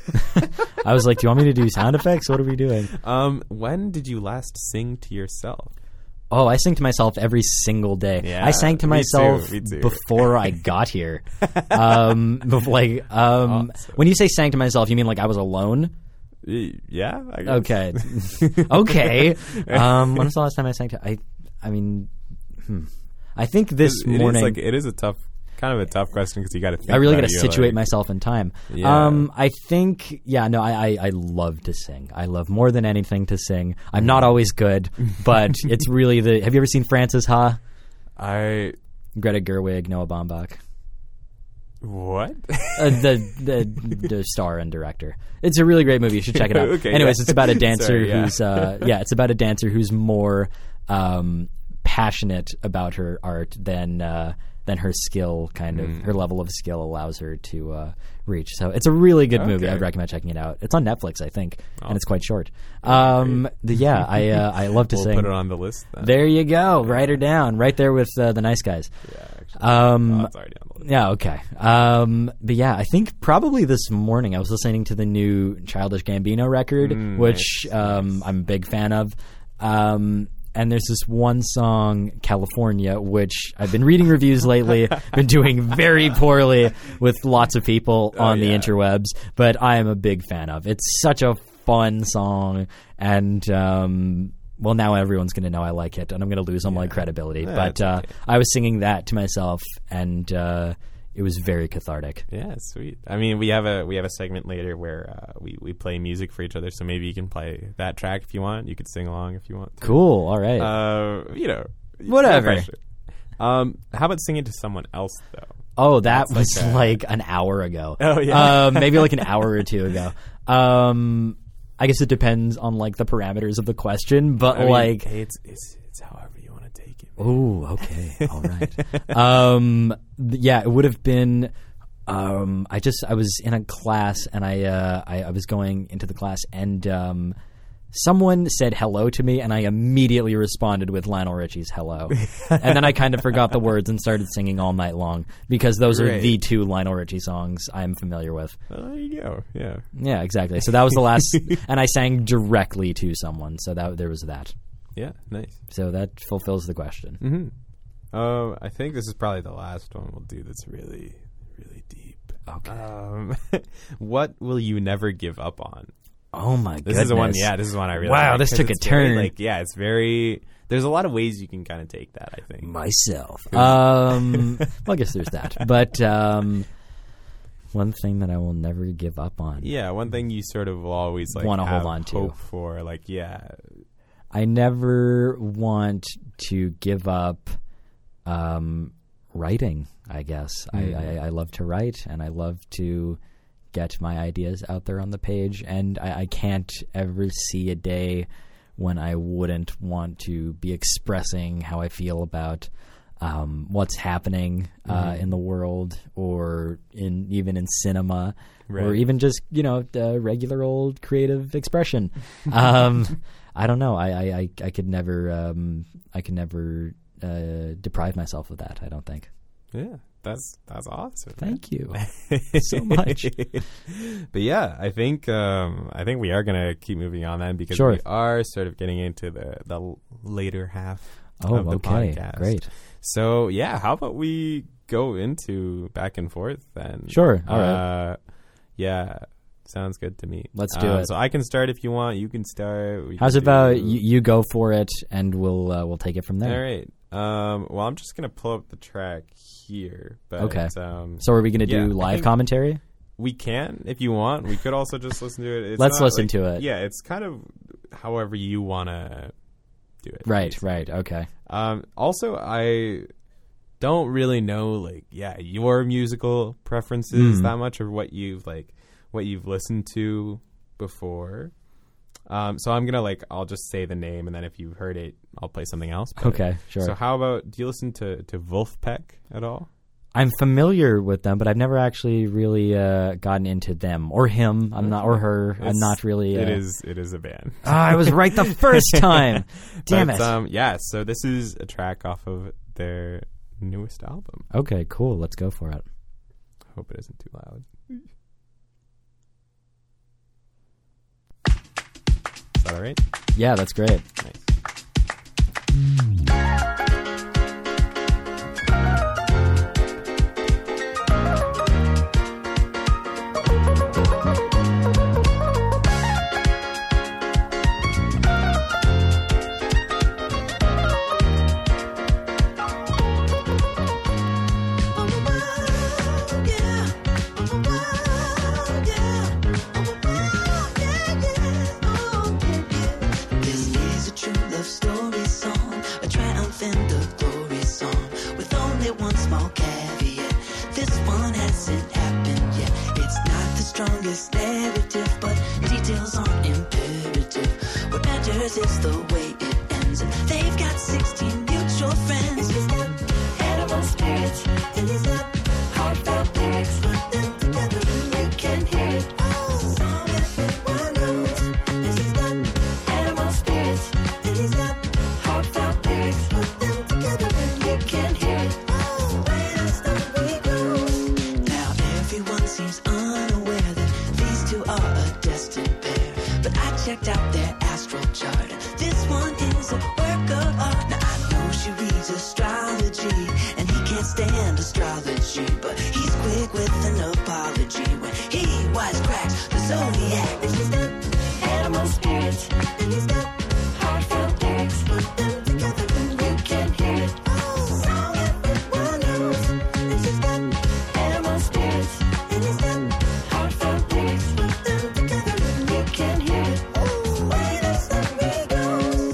[SPEAKER 2] I was like, do you want me to do sound effects? What are we doing?
[SPEAKER 1] Um. When did you last sing to yourself?
[SPEAKER 2] Oh, I sing to myself every single day.
[SPEAKER 1] Yeah,
[SPEAKER 2] I sang to
[SPEAKER 1] me
[SPEAKER 2] myself
[SPEAKER 1] too, me too.
[SPEAKER 2] before I got here. um, bef- like, um,
[SPEAKER 1] Awesome.
[SPEAKER 2] when you say sang to myself, you mean like I was alone?
[SPEAKER 1] Y- Yeah. I guess.
[SPEAKER 2] Okay. okay. Um, when was the last time I sang to? I, I mean, hmm. I think this
[SPEAKER 1] It is
[SPEAKER 2] morning.
[SPEAKER 1] like it is a tough, kind of a tough question because you got to think.
[SPEAKER 2] I really
[SPEAKER 1] got
[SPEAKER 2] got to situate myself in time.
[SPEAKER 1] Yeah.
[SPEAKER 2] Um, I think, yeah, no, I, I, I love to sing. I love more than anything to sing. I'm not always good, but it's really the. Have you ever seen Frances Ha?
[SPEAKER 1] I
[SPEAKER 2] Greta Gerwig, Noah Baumbach,
[SPEAKER 1] what?
[SPEAKER 2] uh, the, the the star and director. It's a really great movie. You should check it out.
[SPEAKER 1] Okay,
[SPEAKER 2] Anyways,
[SPEAKER 1] yeah.
[SPEAKER 2] it's about a dancer
[SPEAKER 1] Sorry, yeah.
[SPEAKER 2] who's uh, yeah, it's about a dancer who's more um, passionate about her art than. Uh, than her skill kind of
[SPEAKER 1] Mm.
[SPEAKER 2] her level of skill allows her to uh, reach. So it's a really good movie.
[SPEAKER 1] Okay.
[SPEAKER 2] I would recommend checking it out. It's on Netflix, I think, and it's
[SPEAKER 1] Awesome.
[SPEAKER 2] quite short. Um, the, yeah, I uh, I love to
[SPEAKER 1] We'll
[SPEAKER 2] sing.
[SPEAKER 1] put it on the list. Then.
[SPEAKER 2] There you go. Write her down. Right there with uh, the nice guys.
[SPEAKER 1] Yeah. Actually.
[SPEAKER 2] Um,
[SPEAKER 1] Oh, it's already on the list.
[SPEAKER 2] yeah, okay. Um, but yeah, I think probably this morning I was listening to the new Childish Gambino record,
[SPEAKER 1] Mm,
[SPEAKER 2] which
[SPEAKER 1] nice,
[SPEAKER 2] um,
[SPEAKER 1] nice.
[SPEAKER 2] I'm a big fan of. Um, and there's this one song, California, which I've been reading reviews lately, been doing very poorly with lots of people
[SPEAKER 1] Oh,
[SPEAKER 2] on the
[SPEAKER 1] yeah.
[SPEAKER 2] interwebs, but I am a big fan of. It's such a fun song, and um, well, now everyone's going to know I like it, and I'm going to lose all my credibility.
[SPEAKER 1] Yeah,
[SPEAKER 2] but
[SPEAKER 1] that's
[SPEAKER 2] uh,
[SPEAKER 1] okay.
[SPEAKER 2] I was singing that to myself, and uh, it was very cathartic.
[SPEAKER 1] Yeah, sweet. I mean, we have a we have a segment later where uh, we we play music for each other. So maybe you can play that track if you want. You could sing along if you want. To.
[SPEAKER 2] Cool. All right.
[SPEAKER 1] Uh, you know,
[SPEAKER 2] Whatever.
[SPEAKER 1] no pressure. Um, how about singing to someone else though?
[SPEAKER 2] oh, that
[SPEAKER 1] that's
[SPEAKER 2] was
[SPEAKER 1] like
[SPEAKER 2] like,
[SPEAKER 1] a-
[SPEAKER 2] an hour ago.
[SPEAKER 1] Oh, yeah.
[SPEAKER 2] Um, maybe like an hour or two ago. Um, I guess it depends on like the parameters of the question, but
[SPEAKER 1] I mean,
[SPEAKER 2] like.
[SPEAKER 1] hey, it's it's it's however you want to take it.
[SPEAKER 2] Oh, okay. All right. um, th- yeah, it would have been. Um, I just I was in a class and I uh, I, I was going into the class and um, someone said hello to me and I immediately responded with Lionel Richie's "Hello," and then I kind of forgot the words and started singing all night long because those are
[SPEAKER 1] Great.
[SPEAKER 2] the two Lionel Richie songs I'm familiar with.
[SPEAKER 1] Oh, there you go. Yeah.
[SPEAKER 2] Yeah, exactly. So that was the last, and I sang directly to someone. So that there was that.
[SPEAKER 1] Yeah. Nice.
[SPEAKER 2] So that fulfills the question.
[SPEAKER 1] Mm-hmm. Um, I think this is probably the last one we'll do. That's really, really deep.
[SPEAKER 2] Okay.
[SPEAKER 1] Um, what will you never give up on?
[SPEAKER 2] Oh my
[SPEAKER 1] This
[SPEAKER 2] goodness.
[SPEAKER 1] is the one. Yeah, this is one I really.
[SPEAKER 2] Wow,
[SPEAKER 1] like,
[SPEAKER 2] this
[SPEAKER 1] 'cause
[SPEAKER 2] took a
[SPEAKER 1] it's very,
[SPEAKER 2] turn.
[SPEAKER 1] Like, yeah, it's very. There's a lot of ways you can kind of take that. I think.
[SPEAKER 2] Myself. Um, well, I guess there's that. But um, one thing that I will never give up on.
[SPEAKER 1] Yeah, one thing you sort of will always like
[SPEAKER 2] Wanna hold
[SPEAKER 1] have
[SPEAKER 2] on to.
[SPEAKER 1] hope for. Like, yeah,
[SPEAKER 2] I never want to give up um, writing, I guess.
[SPEAKER 1] Mm.
[SPEAKER 2] I, I, I love to write, and I love to get my ideas out there on the page, and I, I can't ever see a day when I wouldn't want to be expressing how I feel about um, what's happening uh,
[SPEAKER 1] Mhm.
[SPEAKER 2] in the world, or in even in cinema, or
[SPEAKER 1] Right.
[SPEAKER 2] even just you know uh, regular old creative expression. um, I don't know. I I, I, I could never um, I could never uh, deprive myself of that. I don't think.
[SPEAKER 1] yeah. That's that's awesome.
[SPEAKER 2] Thank you so much.
[SPEAKER 1] But yeah, I think um, I think we are gonna keep moving on then because
[SPEAKER 2] Sure.
[SPEAKER 1] we are sort of getting into the the later half
[SPEAKER 2] Oh,
[SPEAKER 1] of the
[SPEAKER 2] okay,
[SPEAKER 1] podcast.
[SPEAKER 2] great.
[SPEAKER 1] So yeah, how about we go into back and forth then?
[SPEAKER 2] Sure, all right.
[SPEAKER 1] Uh, yeah, sounds good to me.
[SPEAKER 2] Let's do
[SPEAKER 1] Um,
[SPEAKER 2] it.
[SPEAKER 1] So I can start if you want. You can start. We
[SPEAKER 2] How's
[SPEAKER 1] can
[SPEAKER 2] about
[SPEAKER 1] do-
[SPEAKER 2] you, you go for it, and we'll uh, we'll take it from there.
[SPEAKER 1] All right. Um, well, I'm just gonna pull up the track here. But,
[SPEAKER 2] Okay.
[SPEAKER 1] Um,
[SPEAKER 2] So are we going to
[SPEAKER 1] Yeah,
[SPEAKER 2] do
[SPEAKER 1] I
[SPEAKER 2] live
[SPEAKER 1] think-
[SPEAKER 2] commentary?
[SPEAKER 1] we can if you want. We could also just listen to it. It's
[SPEAKER 2] Let's
[SPEAKER 1] not,
[SPEAKER 2] listen
[SPEAKER 1] like-
[SPEAKER 2] to it.
[SPEAKER 1] Yeah, it's kind of however you want to do it.
[SPEAKER 2] Right,
[SPEAKER 1] basically.
[SPEAKER 2] right, okay.
[SPEAKER 1] Um, also, I don't really know, like, yeah, your musical preferences
[SPEAKER 2] Mm.
[SPEAKER 1] that much, or what you've like, what you've listened to before. Um, so I'm gonna like, I'll just say the name, and then if you've heard it, I'll play something else. But-
[SPEAKER 2] Okay, sure.
[SPEAKER 1] So how about? Do you listen to to Wolfpack at all?
[SPEAKER 2] I'm familiar with them, but I've never actually really uh, gotten into them or him. I'm not, or her. I'm
[SPEAKER 1] It's-
[SPEAKER 2] not really. Uh,
[SPEAKER 1] It is. It is a band.
[SPEAKER 2] Ah, I was right the first time. Damn
[SPEAKER 1] But,
[SPEAKER 2] it.
[SPEAKER 1] Um, yeah. So this is a track off of their newest album.
[SPEAKER 2] Okay, cool. Let's go for it.
[SPEAKER 1] Hope it isn't too loud. Is that all right?
[SPEAKER 2] Yeah, that's great.
[SPEAKER 1] Nice.
[SPEAKER 3] story song, a triumph in the glory song, with only one small caveat. This one hasn't happened yet. It's not the strongest narrative, but details aren't imperative. What matters is the way it ends. And they've got sixteen mutual friends. And he's got animal spirits, and he's got heartfelt lyrics. Put them together and you can hear it. Oh, song everyone knows. And he's got animal spirits, and he's got heartfelt lyrics. Put them together and you can hear it. Oh, where the story goes. Now everyone seems unaware that these two are a destined pair. But I checked out their astral chart. This one is a work of art. Now I know she reads astrology, and he can't stand astrology, but he's quick with an apology when he wisecracks the zodiac. And she's got animal spirits, and he's got heartfelt lyrics. Put them together and you can hear it. Oh, song everyone knows. And she's got animal spirits, and he's got heartfelt lyrics. Put them together and you can hear it. Oh, where the story goes.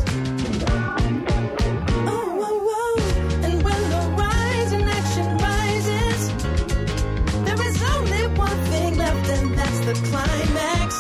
[SPEAKER 3] Oh, oh, oh. And when the rising action rises, there is only one thing left, and that's the climax.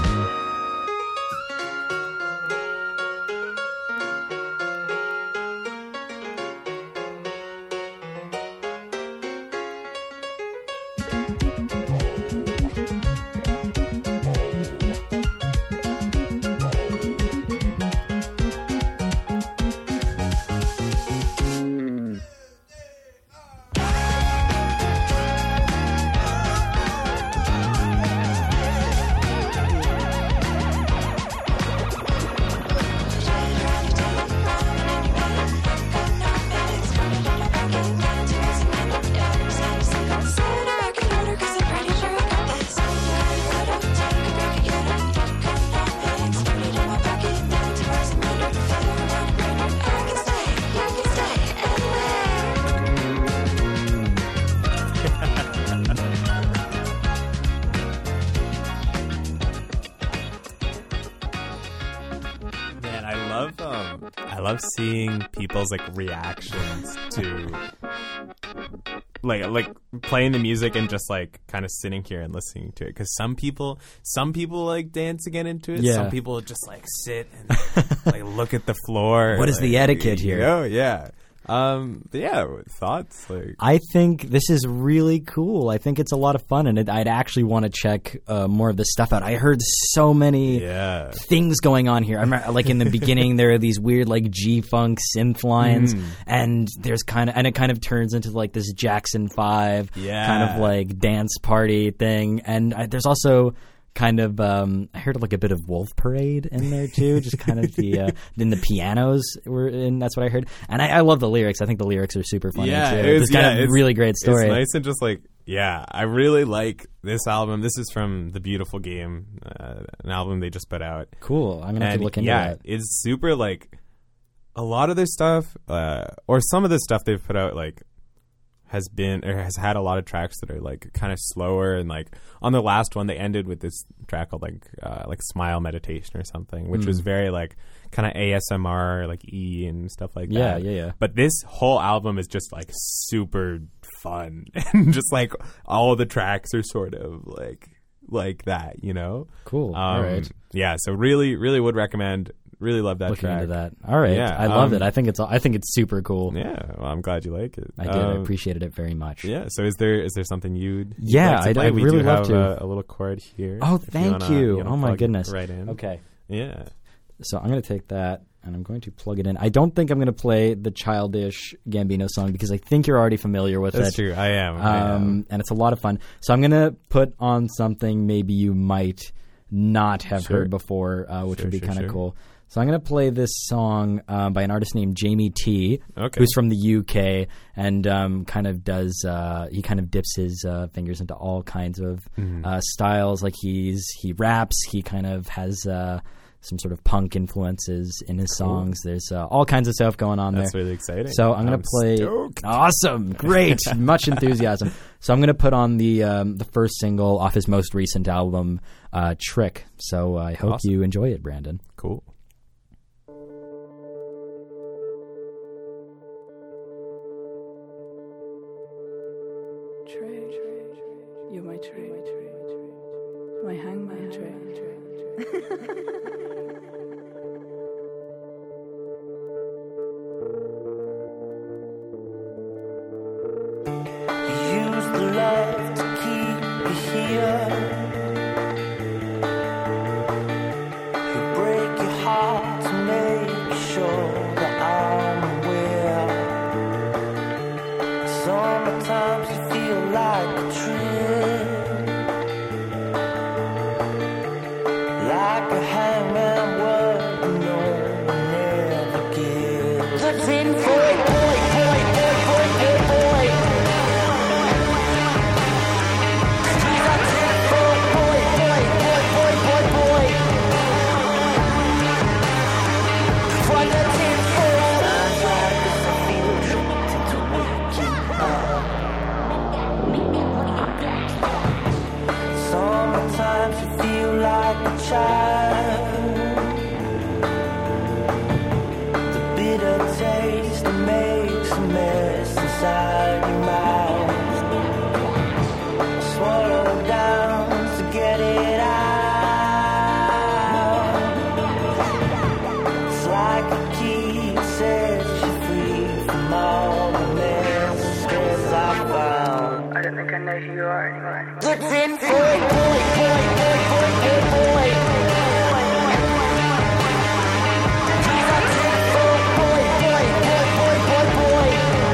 [SPEAKER 1] Man, I love um, I love seeing people's like reactions to like like playing the music and just like kind of sitting here and listening to it. Because some people, some people like dance again into it.
[SPEAKER 2] Yeah.
[SPEAKER 1] Some people just like sit and like look at the floor.
[SPEAKER 2] What is
[SPEAKER 1] like,
[SPEAKER 2] the etiquette here?
[SPEAKER 1] Oh yeah. Um, but yeah, thoughts like
[SPEAKER 2] I think this is really cool. I think it's a lot of fun, and it, I'd actually want to check uh, more of this stuff out. I heard so many
[SPEAKER 1] yeah.
[SPEAKER 2] things going on here. I remember, like in the beginning, there are these weird like G-funk synth lines,
[SPEAKER 1] Mm.
[SPEAKER 2] and there's kind of and it kind of turns into like this Jackson Five
[SPEAKER 1] Yeah.
[SPEAKER 2] kind of like dance party thing. And I, there's also kind of um, I heard like a bit of Wolf Parade in there too, just kind of the uh, then the pianos were in. That's what I heard, and I, I love the lyrics. I think the lyrics are super funny
[SPEAKER 1] Yeah,
[SPEAKER 2] too.
[SPEAKER 1] it was-
[SPEAKER 2] It's kind
[SPEAKER 1] yeah,
[SPEAKER 2] of
[SPEAKER 1] it's-
[SPEAKER 2] really great story.
[SPEAKER 1] It's nice and just like, yeah, I really like this album. This is from The Beautiful Game, uh, an album they just put out.
[SPEAKER 2] Cool. I'm gonna have
[SPEAKER 1] And
[SPEAKER 2] to look into
[SPEAKER 1] yeah,
[SPEAKER 2] that.
[SPEAKER 1] it's super like a lot of their stuff, uh, or some of the stuff they've put out, like has been or has had a lot of tracks that are like kind of slower, and like on the last one they ended with this track called like uh, like Smile Meditation or something, which
[SPEAKER 2] Mm.
[SPEAKER 1] was very like kind of A S M R, like E and stuff like
[SPEAKER 2] Yeah,
[SPEAKER 1] that.
[SPEAKER 2] yeah, yeah.
[SPEAKER 1] But this whole album is just like super fun, and just like all the tracks are sort of like like that, you know.
[SPEAKER 2] Cool.
[SPEAKER 1] Um,
[SPEAKER 2] All right.
[SPEAKER 1] Yeah, so really, really would recommend. Really love that
[SPEAKER 2] Looking
[SPEAKER 1] track.
[SPEAKER 2] into that. All right.
[SPEAKER 1] Yeah,
[SPEAKER 2] I loved
[SPEAKER 1] um,
[SPEAKER 2] it. I think it's I think it's super cool.
[SPEAKER 1] Yeah, well, I'm glad you like it.
[SPEAKER 2] I did. I
[SPEAKER 1] Um,
[SPEAKER 2] appreciated it very much.
[SPEAKER 1] Yeah. So is there is there something you'd you'd
[SPEAKER 2] Yeah,
[SPEAKER 1] like to
[SPEAKER 2] I'd-
[SPEAKER 1] play?
[SPEAKER 2] I'd
[SPEAKER 1] We
[SPEAKER 2] really
[SPEAKER 1] do
[SPEAKER 2] love
[SPEAKER 1] have
[SPEAKER 2] to.
[SPEAKER 1] A, a little chord here.
[SPEAKER 2] Oh,
[SPEAKER 1] if
[SPEAKER 2] thank
[SPEAKER 1] wanna,
[SPEAKER 2] you.
[SPEAKER 1] wanna
[SPEAKER 2] Oh, my
[SPEAKER 1] plug it
[SPEAKER 2] goodness.
[SPEAKER 1] Right in.
[SPEAKER 2] Okay.
[SPEAKER 1] Yeah.
[SPEAKER 2] So I'm going to take that and I'm going to plug it in. I don't think I'm going to play the Childish Gambino song because I think you're already familiar with
[SPEAKER 1] That's
[SPEAKER 2] it.
[SPEAKER 1] true. I am. I am.
[SPEAKER 2] Um, and it's a lot of fun. So I'm going to put on something maybe you might not have
[SPEAKER 1] Sure.
[SPEAKER 2] heard before, uh, which
[SPEAKER 1] Sure,
[SPEAKER 2] would be
[SPEAKER 1] sure,
[SPEAKER 2] kind of
[SPEAKER 1] sure.
[SPEAKER 2] cool. So I'm going to play this song um, by an artist named Jamie T,
[SPEAKER 1] Okay.
[SPEAKER 2] who's from the U K and um, kind of does uh, he kind of dips his uh, fingers into all kinds of
[SPEAKER 1] Mm-hmm.
[SPEAKER 2] uh, styles. Like he's he raps, he kind of has uh, some sort of punk influences in his songs. There's uh, all kinds of stuff going on
[SPEAKER 1] That's
[SPEAKER 2] there.
[SPEAKER 1] really exciting.
[SPEAKER 2] So I'm going to play.
[SPEAKER 1] stoked.
[SPEAKER 2] Awesome, great, much enthusiasm. So I'm going to put on the um, the first single off his most recent album, uh, Trick. So I hope
[SPEAKER 1] Awesome.
[SPEAKER 2] you enjoy it, Brandon.
[SPEAKER 1] Cool.
[SPEAKER 4] trick. You're my trick. My hangman trick.
[SPEAKER 3] Use the love to keep you here. You break your heart to make sure that I'm aware. Sometimes you feel like a trip, like a hangman word no one never gives. The tin foil, boy, boy, boy, boy, boy, boy. Sometimes you feel like a child. The bitter taste that makes a mess inside your mouth. Swallow down to get it out. It's like a key that sets you free from all the messes I found.
[SPEAKER 4] I don't think I know who you are anymore.
[SPEAKER 3] The tin foil, boy, boy, boy, boy, boy, boy. He's a tin foil, boy, boy, boy, boy, boy, boy.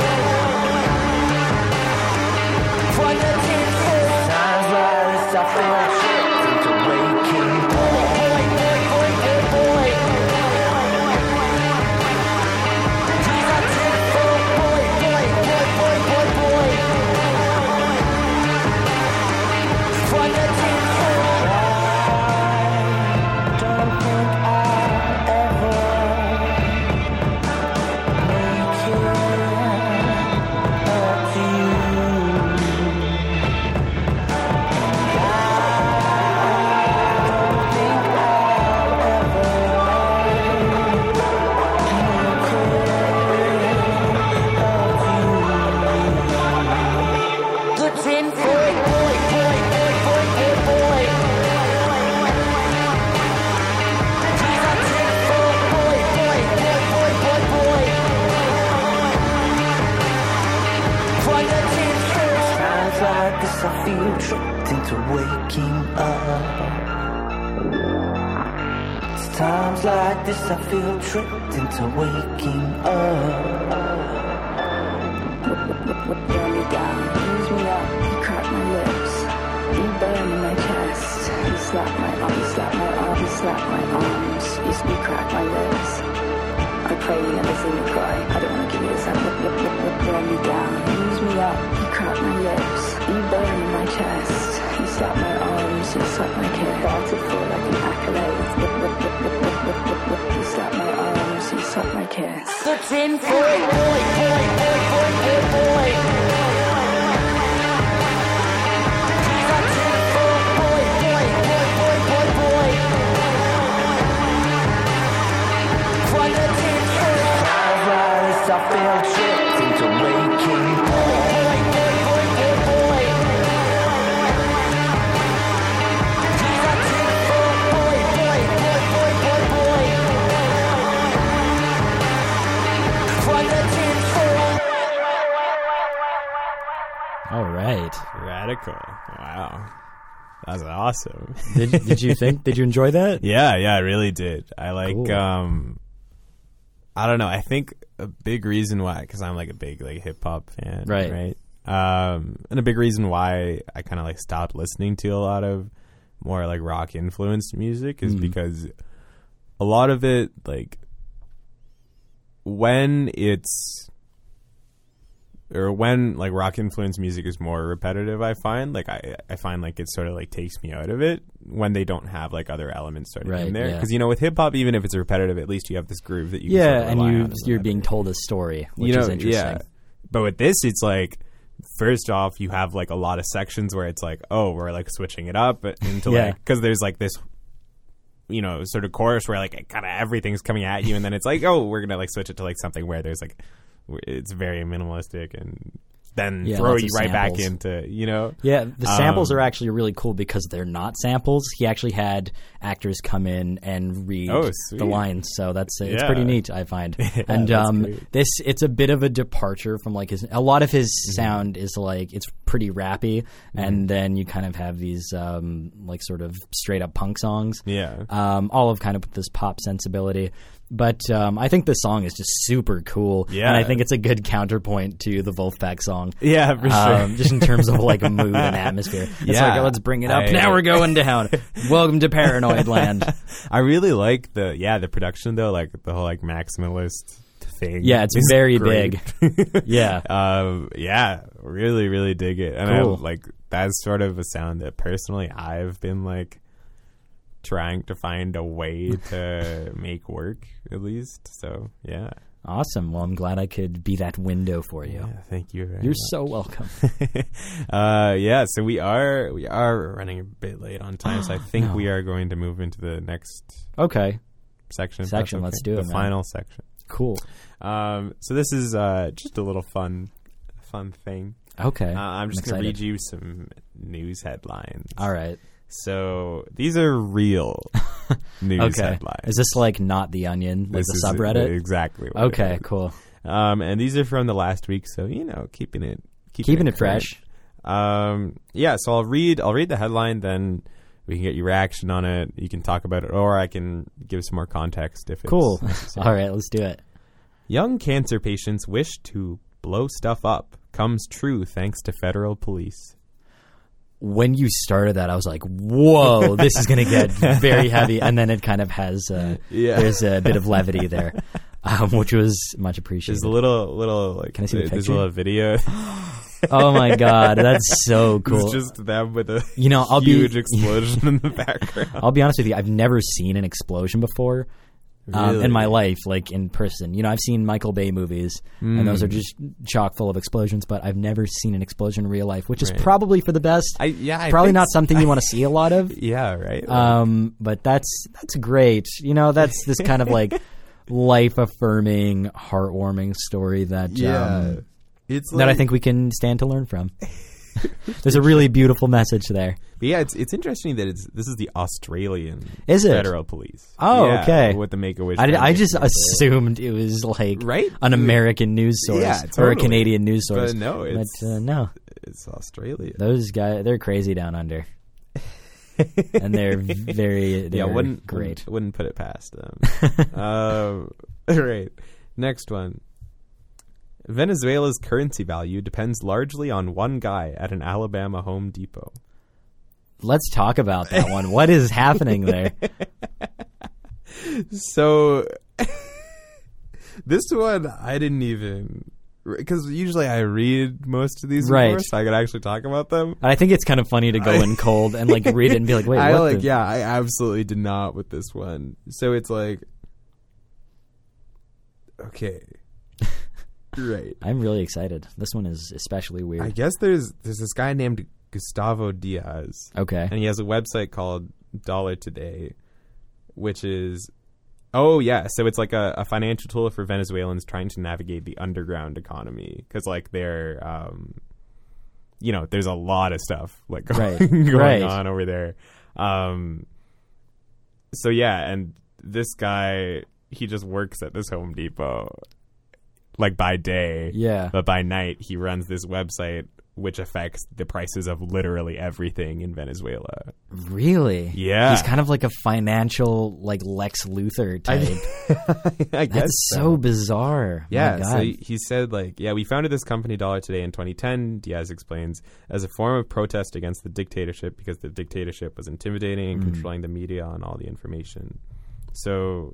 [SPEAKER 3] From the tin foil. Times like this I feel tricked into waking. Boy, boy, boy, boy, boy, boy. He's a tin foil, boy, boy, boy, boy, boy, boy. From the tin foil. I don't think I'll ever make it up to you. The tin foil, boy, boy, boy, boy, boy, boy. He's a tin foil, boy, boy, boy, boy, boy, boy. From the tin foil. Times like this I feel tricked into waking up. It's times like this I feel tricked into waking up.
[SPEAKER 4] Wear me down, use me up, you crack my lips, you burn in my chest, you slap my arm, you slap my arm, you slap my arms, you you crack my lips. I pray you never see me cry, I don't wanna give you this hand, whip, whip, whip, whip, wear me down, use me up, you crack my lips, you burn in my chest, you slap my arms, you slap my kiss, darted for like an accolade, whip, whip, whip, whip, whip, whip, whip, whip, you slap my arms, you slap my kiss.
[SPEAKER 3] The tin foil, boy, boy, boy, boy, boy, boy. He's a tin foil, boy, boy, boy, boy, boy, boy. From the tin foil. Times like this I feel tricked into waking. Boy, boy, boy, boy, boy, boy. He's a tin foil, boy, boy, boy, boy, boy, boy. From the tin foil.
[SPEAKER 2] All right.
[SPEAKER 1] Radical. Wow. That was awesome.
[SPEAKER 2] Did, did you think? Did you enjoy that?
[SPEAKER 1] Yeah, yeah, I really did. I like,
[SPEAKER 2] Cool.
[SPEAKER 1] um, I don't know. I think a big reason why, because I'm like a big like hip hop fan,
[SPEAKER 2] Right.
[SPEAKER 1] Right. Um, and a big reason why I kind of like stopped listening to a lot of more like rock influenced music is
[SPEAKER 2] Mhm.
[SPEAKER 1] because a lot of it, like, when it's or when like rock influenced music is more repetitive, I find like I I find like it sort of like takes me out of it when they don't have like other elements sort of
[SPEAKER 2] Right,
[SPEAKER 1] in there.
[SPEAKER 2] yeah.
[SPEAKER 1] Because you know, with hip hop, even if it's repetitive, at least you have this groove that you
[SPEAKER 2] Yeah,
[SPEAKER 1] can sort of
[SPEAKER 2] and
[SPEAKER 1] rely
[SPEAKER 2] you
[SPEAKER 1] on
[SPEAKER 2] you're
[SPEAKER 1] whatever.
[SPEAKER 2] being told a story, which
[SPEAKER 1] you know,
[SPEAKER 2] is interesting.
[SPEAKER 1] yeah. But with this, it's like, first off, you have like a lot of sections where it's like, oh, we're like switching it up into
[SPEAKER 2] Yeah.
[SPEAKER 1] like, because there's like this, you know, sort of chorus where like kind of everything's coming at you, and then it's like, oh, we're gonna like switch it to like something where there's like, it's very minimalistic, and then
[SPEAKER 2] Yeah,
[SPEAKER 1] throw
[SPEAKER 2] lots
[SPEAKER 1] you
[SPEAKER 2] of
[SPEAKER 1] right back
[SPEAKER 2] samples.
[SPEAKER 1] into, you know?
[SPEAKER 2] Yeah, the samples
[SPEAKER 1] Um,
[SPEAKER 2] are actually really cool because they're not samples. He actually had actors come in and read
[SPEAKER 1] Oh,
[SPEAKER 2] the
[SPEAKER 1] sweet.
[SPEAKER 2] lines, so that's it's
[SPEAKER 1] Yeah.
[SPEAKER 2] pretty neat, I find.
[SPEAKER 1] Yeah,
[SPEAKER 2] and
[SPEAKER 1] that's
[SPEAKER 2] um,
[SPEAKER 1] great.
[SPEAKER 2] this it's a bit of a departure from like his. A lot of his
[SPEAKER 1] Mm-hmm.
[SPEAKER 2] sound is like it's pretty rappy, and then you kind of have these um, like sort of straight up punk songs.
[SPEAKER 1] Yeah.
[SPEAKER 2] Um, all of kind of this pop sensibility. But um, I think this song is just super cool.
[SPEAKER 1] Yeah.
[SPEAKER 2] And I think it's a good counterpoint to the Wolfpack song.
[SPEAKER 1] Yeah, for sure.
[SPEAKER 2] Um, just in terms of like mood and atmosphere. It's
[SPEAKER 1] Yeah.
[SPEAKER 2] like, let's bring it up.
[SPEAKER 1] I-
[SPEAKER 2] now we're going down. Welcome to Paranoid Land.
[SPEAKER 1] I really like the, yeah, the production, though, like the whole, like, maximalist thing.
[SPEAKER 2] Yeah, it's
[SPEAKER 1] is
[SPEAKER 2] very
[SPEAKER 1] great.
[SPEAKER 2] big. Yeah.
[SPEAKER 1] Um, yeah, really, really dig it. And
[SPEAKER 2] Cool.
[SPEAKER 1] I, like, that's sort of a sound that personally I've been, like, trying to find a way to make work, at least. So, yeah.
[SPEAKER 2] Awesome. Well, I'm glad I could be that window for you.
[SPEAKER 1] Yeah, thank you very
[SPEAKER 2] You're
[SPEAKER 1] much.
[SPEAKER 2] so welcome.
[SPEAKER 1] uh, yeah, so we are we are running a bit late on time, so I think
[SPEAKER 2] No.
[SPEAKER 1] we are going to move into the next
[SPEAKER 2] Okay.
[SPEAKER 1] section. if
[SPEAKER 2] Section,
[SPEAKER 1] that's
[SPEAKER 2] let's
[SPEAKER 1] okay.
[SPEAKER 2] do it,
[SPEAKER 1] The
[SPEAKER 2] man.
[SPEAKER 1] final section.
[SPEAKER 2] Cool.
[SPEAKER 1] Um, so this is uh, just a little fun, fun thing.
[SPEAKER 2] Okay.
[SPEAKER 1] Uh, I'm just going to
[SPEAKER 2] excited.
[SPEAKER 1] read you some news headlines.
[SPEAKER 2] All right.
[SPEAKER 1] So these are real news
[SPEAKER 2] Okay.
[SPEAKER 1] headlines.
[SPEAKER 2] Is this like not The Onion, like
[SPEAKER 1] This
[SPEAKER 2] the
[SPEAKER 1] is
[SPEAKER 2] subreddit?
[SPEAKER 1] exactly what it
[SPEAKER 2] Okay,
[SPEAKER 1] is.
[SPEAKER 2] cool.
[SPEAKER 1] Um, and these are from the last week, so you know, keeping it keeping,
[SPEAKER 2] Keeping it
[SPEAKER 1] current.
[SPEAKER 2] fresh.
[SPEAKER 1] Um, yeah. So I'll read. I'll read the headline, then we can get your reaction on it. You can talk about it, or I can give some more context if it's
[SPEAKER 2] Cool.
[SPEAKER 1] necessary.
[SPEAKER 2] All right, let's do it.
[SPEAKER 1] Young cancer patients wish to blow stuff up comes true thanks to federal police.
[SPEAKER 2] When you started that, I was like, whoa, this is going to get very heavy. And then it kind of has, uh,
[SPEAKER 1] Yeah.
[SPEAKER 2] there's a bit of levity there, um, which was much appreciated.
[SPEAKER 1] There's a little, little like.
[SPEAKER 2] Can I see the
[SPEAKER 1] there's
[SPEAKER 2] picture?
[SPEAKER 1] a little video.
[SPEAKER 2] Oh my God, that's so cool.
[SPEAKER 1] It's just them with a
[SPEAKER 2] You know, I'll be-
[SPEAKER 1] huge explosion in the background.
[SPEAKER 2] I'll be honest with you, I've never seen an explosion before. Um,
[SPEAKER 1] Really?
[SPEAKER 2] in my life, like in person. You know, I've seen Michael Bay movies, and those are
[SPEAKER 1] Hmm.
[SPEAKER 2] just chock full of explosions, but I've never seen an explosion in real life, which is
[SPEAKER 1] Right.
[SPEAKER 2] probably for the best.
[SPEAKER 1] I yeah. I
[SPEAKER 2] probably
[SPEAKER 1] think
[SPEAKER 2] not
[SPEAKER 1] s-
[SPEAKER 2] something you want to see a lot of.
[SPEAKER 1] Yeah. Right.
[SPEAKER 2] Um, but that's that's great. You know, that's this kind of like life affirming, heartwarming story that um,
[SPEAKER 1] It's
[SPEAKER 2] that I think we can stand to learn from. There's a really beautiful message there.
[SPEAKER 1] But yeah, it's it's interesting that it's this is the Australian
[SPEAKER 2] Is it?
[SPEAKER 1] federal police.
[SPEAKER 2] Oh,
[SPEAKER 1] Yeah,
[SPEAKER 2] okay.
[SPEAKER 1] With the Make a Wish.
[SPEAKER 2] I, I just assumed it was like
[SPEAKER 1] Right?
[SPEAKER 2] an American news source
[SPEAKER 1] Yeah,
[SPEAKER 2] or a
[SPEAKER 1] totally.
[SPEAKER 2] Canadian news source.
[SPEAKER 1] But no, it's
[SPEAKER 2] but uh, no,
[SPEAKER 1] it's Australia.
[SPEAKER 2] those guys, they're crazy down under. And they're very, they're
[SPEAKER 1] yeah, wouldn't
[SPEAKER 2] great.
[SPEAKER 1] Wouldn't, wouldn't put it past them. um, right. Next one. Venezuela's currency value depends largely on one guy at an Alabama Home Depot.
[SPEAKER 2] Let's talk about that one. What is happening there?
[SPEAKER 1] So this one I didn't even, because usually I read most of these
[SPEAKER 2] Right.
[SPEAKER 1] before, so I could actually talk about them.
[SPEAKER 2] I think it's kind of funny to go in cold and like read it and be like, wait,
[SPEAKER 1] I
[SPEAKER 2] what?
[SPEAKER 1] like
[SPEAKER 2] the-
[SPEAKER 1] yeah, I absolutely did not with this one. So it's like, okay, right.
[SPEAKER 2] I'm really excited. This one is especially weird.
[SPEAKER 1] I guess there's there's this guy named Gustavo Diaz,
[SPEAKER 2] okay.
[SPEAKER 1] and he has a website called Dollar Today, which is oh yeah, so it's like a, a financial tool for Venezuelans trying to navigate the underground economy because like they're um, you know, there's a lot of stuff like going,
[SPEAKER 2] Right.
[SPEAKER 1] going
[SPEAKER 2] Right.
[SPEAKER 1] on over there. Um, so yeah, and this guy he just works at this Home Depot like by day.
[SPEAKER 2] Yeah.
[SPEAKER 1] But by night, he runs this website which affects the prices of literally everything in Venezuela.
[SPEAKER 2] Really?
[SPEAKER 1] Yeah.
[SPEAKER 2] He's kind of like a financial, like Lex Luthor type.
[SPEAKER 1] I guess
[SPEAKER 2] That's so bizarre.
[SPEAKER 1] Yeah,
[SPEAKER 2] My
[SPEAKER 1] so
[SPEAKER 2] God.
[SPEAKER 1] he, he said, like, yeah, we founded this company, Dollar Today, in twenty ten, Diaz explains, as a form of protest against the dictatorship because the dictatorship was intimidating and
[SPEAKER 2] Mm.
[SPEAKER 1] controlling the media on all the information. So,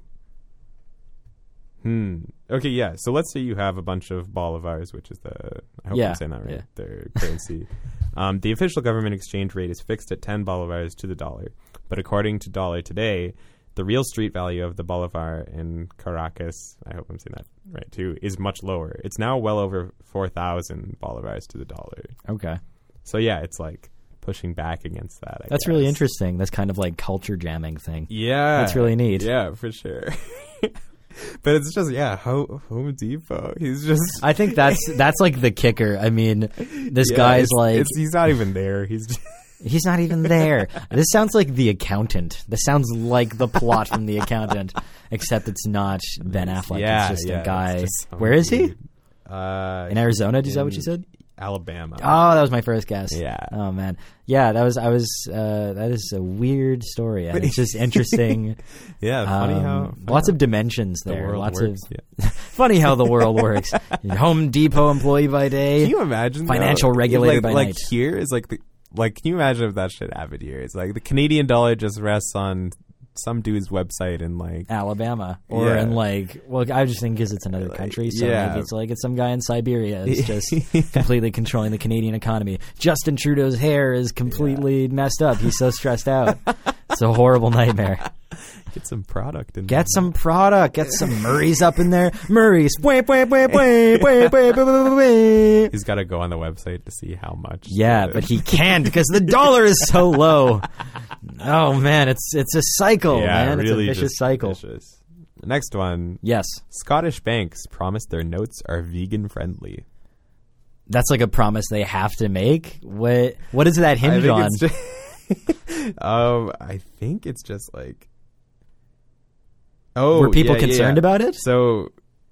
[SPEAKER 1] hmm. Okay, yeah. So let's say you have a bunch of bolivars, which is the, I hope
[SPEAKER 2] Yeah,
[SPEAKER 1] I'm saying that right,
[SPEAKER 2] yeah.
[SPEAKER 1] their currency. Um, the official government exchange rate is fixed at ten bolivars to the dollar. But according to Dollar Today, the real street value of the bolivar in Caracas, I hope I'm saying that right too, is much lower. It's now well over four thousand bolivars to the dollar.
[SPEAKER 2] Okay.
[SPEAKER 1] So yeah, it's like pushing back against that. I
[SPEAKER 2] That's really
[SPEAKER 1] guess.
[SPEAKER 2] interesting. That's kind of like culture jamming thing.
[SPEAKER 1] Yeah.
[SPEAKER 2] That's really neat.
[SPEAKER 1] Yeah, for sure. But it's just yeah, Ho- Home Depot. He's just.
[SPEAKER 2] I think that's that's like the kicker. I mean, this
[SPEAKER 1] yeah,
[SPEAKER 2] guy's
[SPEAKER 1] it's,
[SPEAKER 2] like
[SPEAKER 1] it's, he's not even there. He's. Just,
[SPEAKER 2] he's not even there. This sounds like The Accountant. This sounds like the plot from The Accountant, except it's not Ben Affleck.
[SPEAKER 1] yeah,
[SPEAKER 2] it's just
[SPEAKER 1] yeah,
[SPEAKER 2] a guy.
[SPEAKER 1] it's just so
[SPEAKER 2] Where is he?
[SPEAKER 1] weird. Uh,
[SPEAKER 2] In Arizona? Is that
[SPEAKER 1] in
[SPEAKER 2] what you said?
[SPEAKER 1] Alabama.
[SPEAKER 2] Oh, that was my first guess.
[SPEAKER 1] Yeah.
[SPEAKER 2] Oh man. Yeah, that was. I was. Uh, that is a weird story, and it's just interesting.
[SPEAKER 1] Yeah, funny
[SPEAKER 2] um,
[SPEAKER 1] how funny
[SPEAKER 2] lots
[SPEAKER 1] how
[SPEAKER 2] of dimensions
[SPEAKER 1] the
[SPEAKER 2] there.
[SPEAKER 1] world
[SPEAKER 2] Lots
[SPEAKER 1] works.
[SPEAKER 2] of
[SPEAKER 1] Yeah.
[SPEAKER 2] funny how the world works. Home Depot employee by day.
[SPEAKER 1] Can you imagine
[SPEAKER 2] Financial
[SPEAKER 1] though,
[SPEAKER 2] regulator
[SPEAKER 1] like,
[SPEAKER 2] by
[SPEAKER 1] like
[SPEAKER 2] night.
[SPEAKER 1] here is like the like. Can you imagine if that shit happened here? It's like the Canadian dollar just rests on some dude's website and like
[SPEAKER 2] Alabama, or
[SPEAKER 1] Yeah.
[SPEAKER 2] in like, well, I just think because it's another country, so
[SPEAKER 1] yeah.
[SPEAKER 2] maybe it's like it's some guy in Siberia is just completely controlling the Canadian economy. Justin Trudeau's hair is completely messed up. He's so stressed out. It's a horrible nightmare.
[SPEAKER 1] get some product and
[SPEAKER 2] Get some product. Get some Murray's up in there. Murray's. Wait, wait, wait, wait, wait, wait, wait, wait.
[SPEAKER 1] He's got to go on the website to see how much.
[SPEAKER 2] Yeah,
[SPEAKER 1] the-
[SPEAKER 2] but he can't because the dollar is so low. Oh man, it's it's a cycle,
[SPEAKER 1] yeah,
[SPEAKER 2] man.
[SPEAKER 1] really
[SPEAKER 2] it's a vicious
[SPEAKER 1] just
[SPEAKER 2] cycle.
[SPEAKER 1] vicious. Next one.
[SPEAKER 2] Yes,
[SPEAKER 1] Scottish banks promise their notes are vegan friendly.
[SPEAKER 2] that's like a promise they have to make. What what does that
[SPEAKER 1] I
[SPEAKER 2] hinge
[SPEAKER 1] think
[SPEAKER 2] on?
[SPEAKER 1] it's just, um, I think it's just like. Oh,
[SPEAKER 2] Were people
[SPEAKER 1] yeah, yeah,
[SPEAKER 2] concerned
[SPEAKER 1] yeah.
[SPEAKER 2] about it
[SPEAKER 1] So,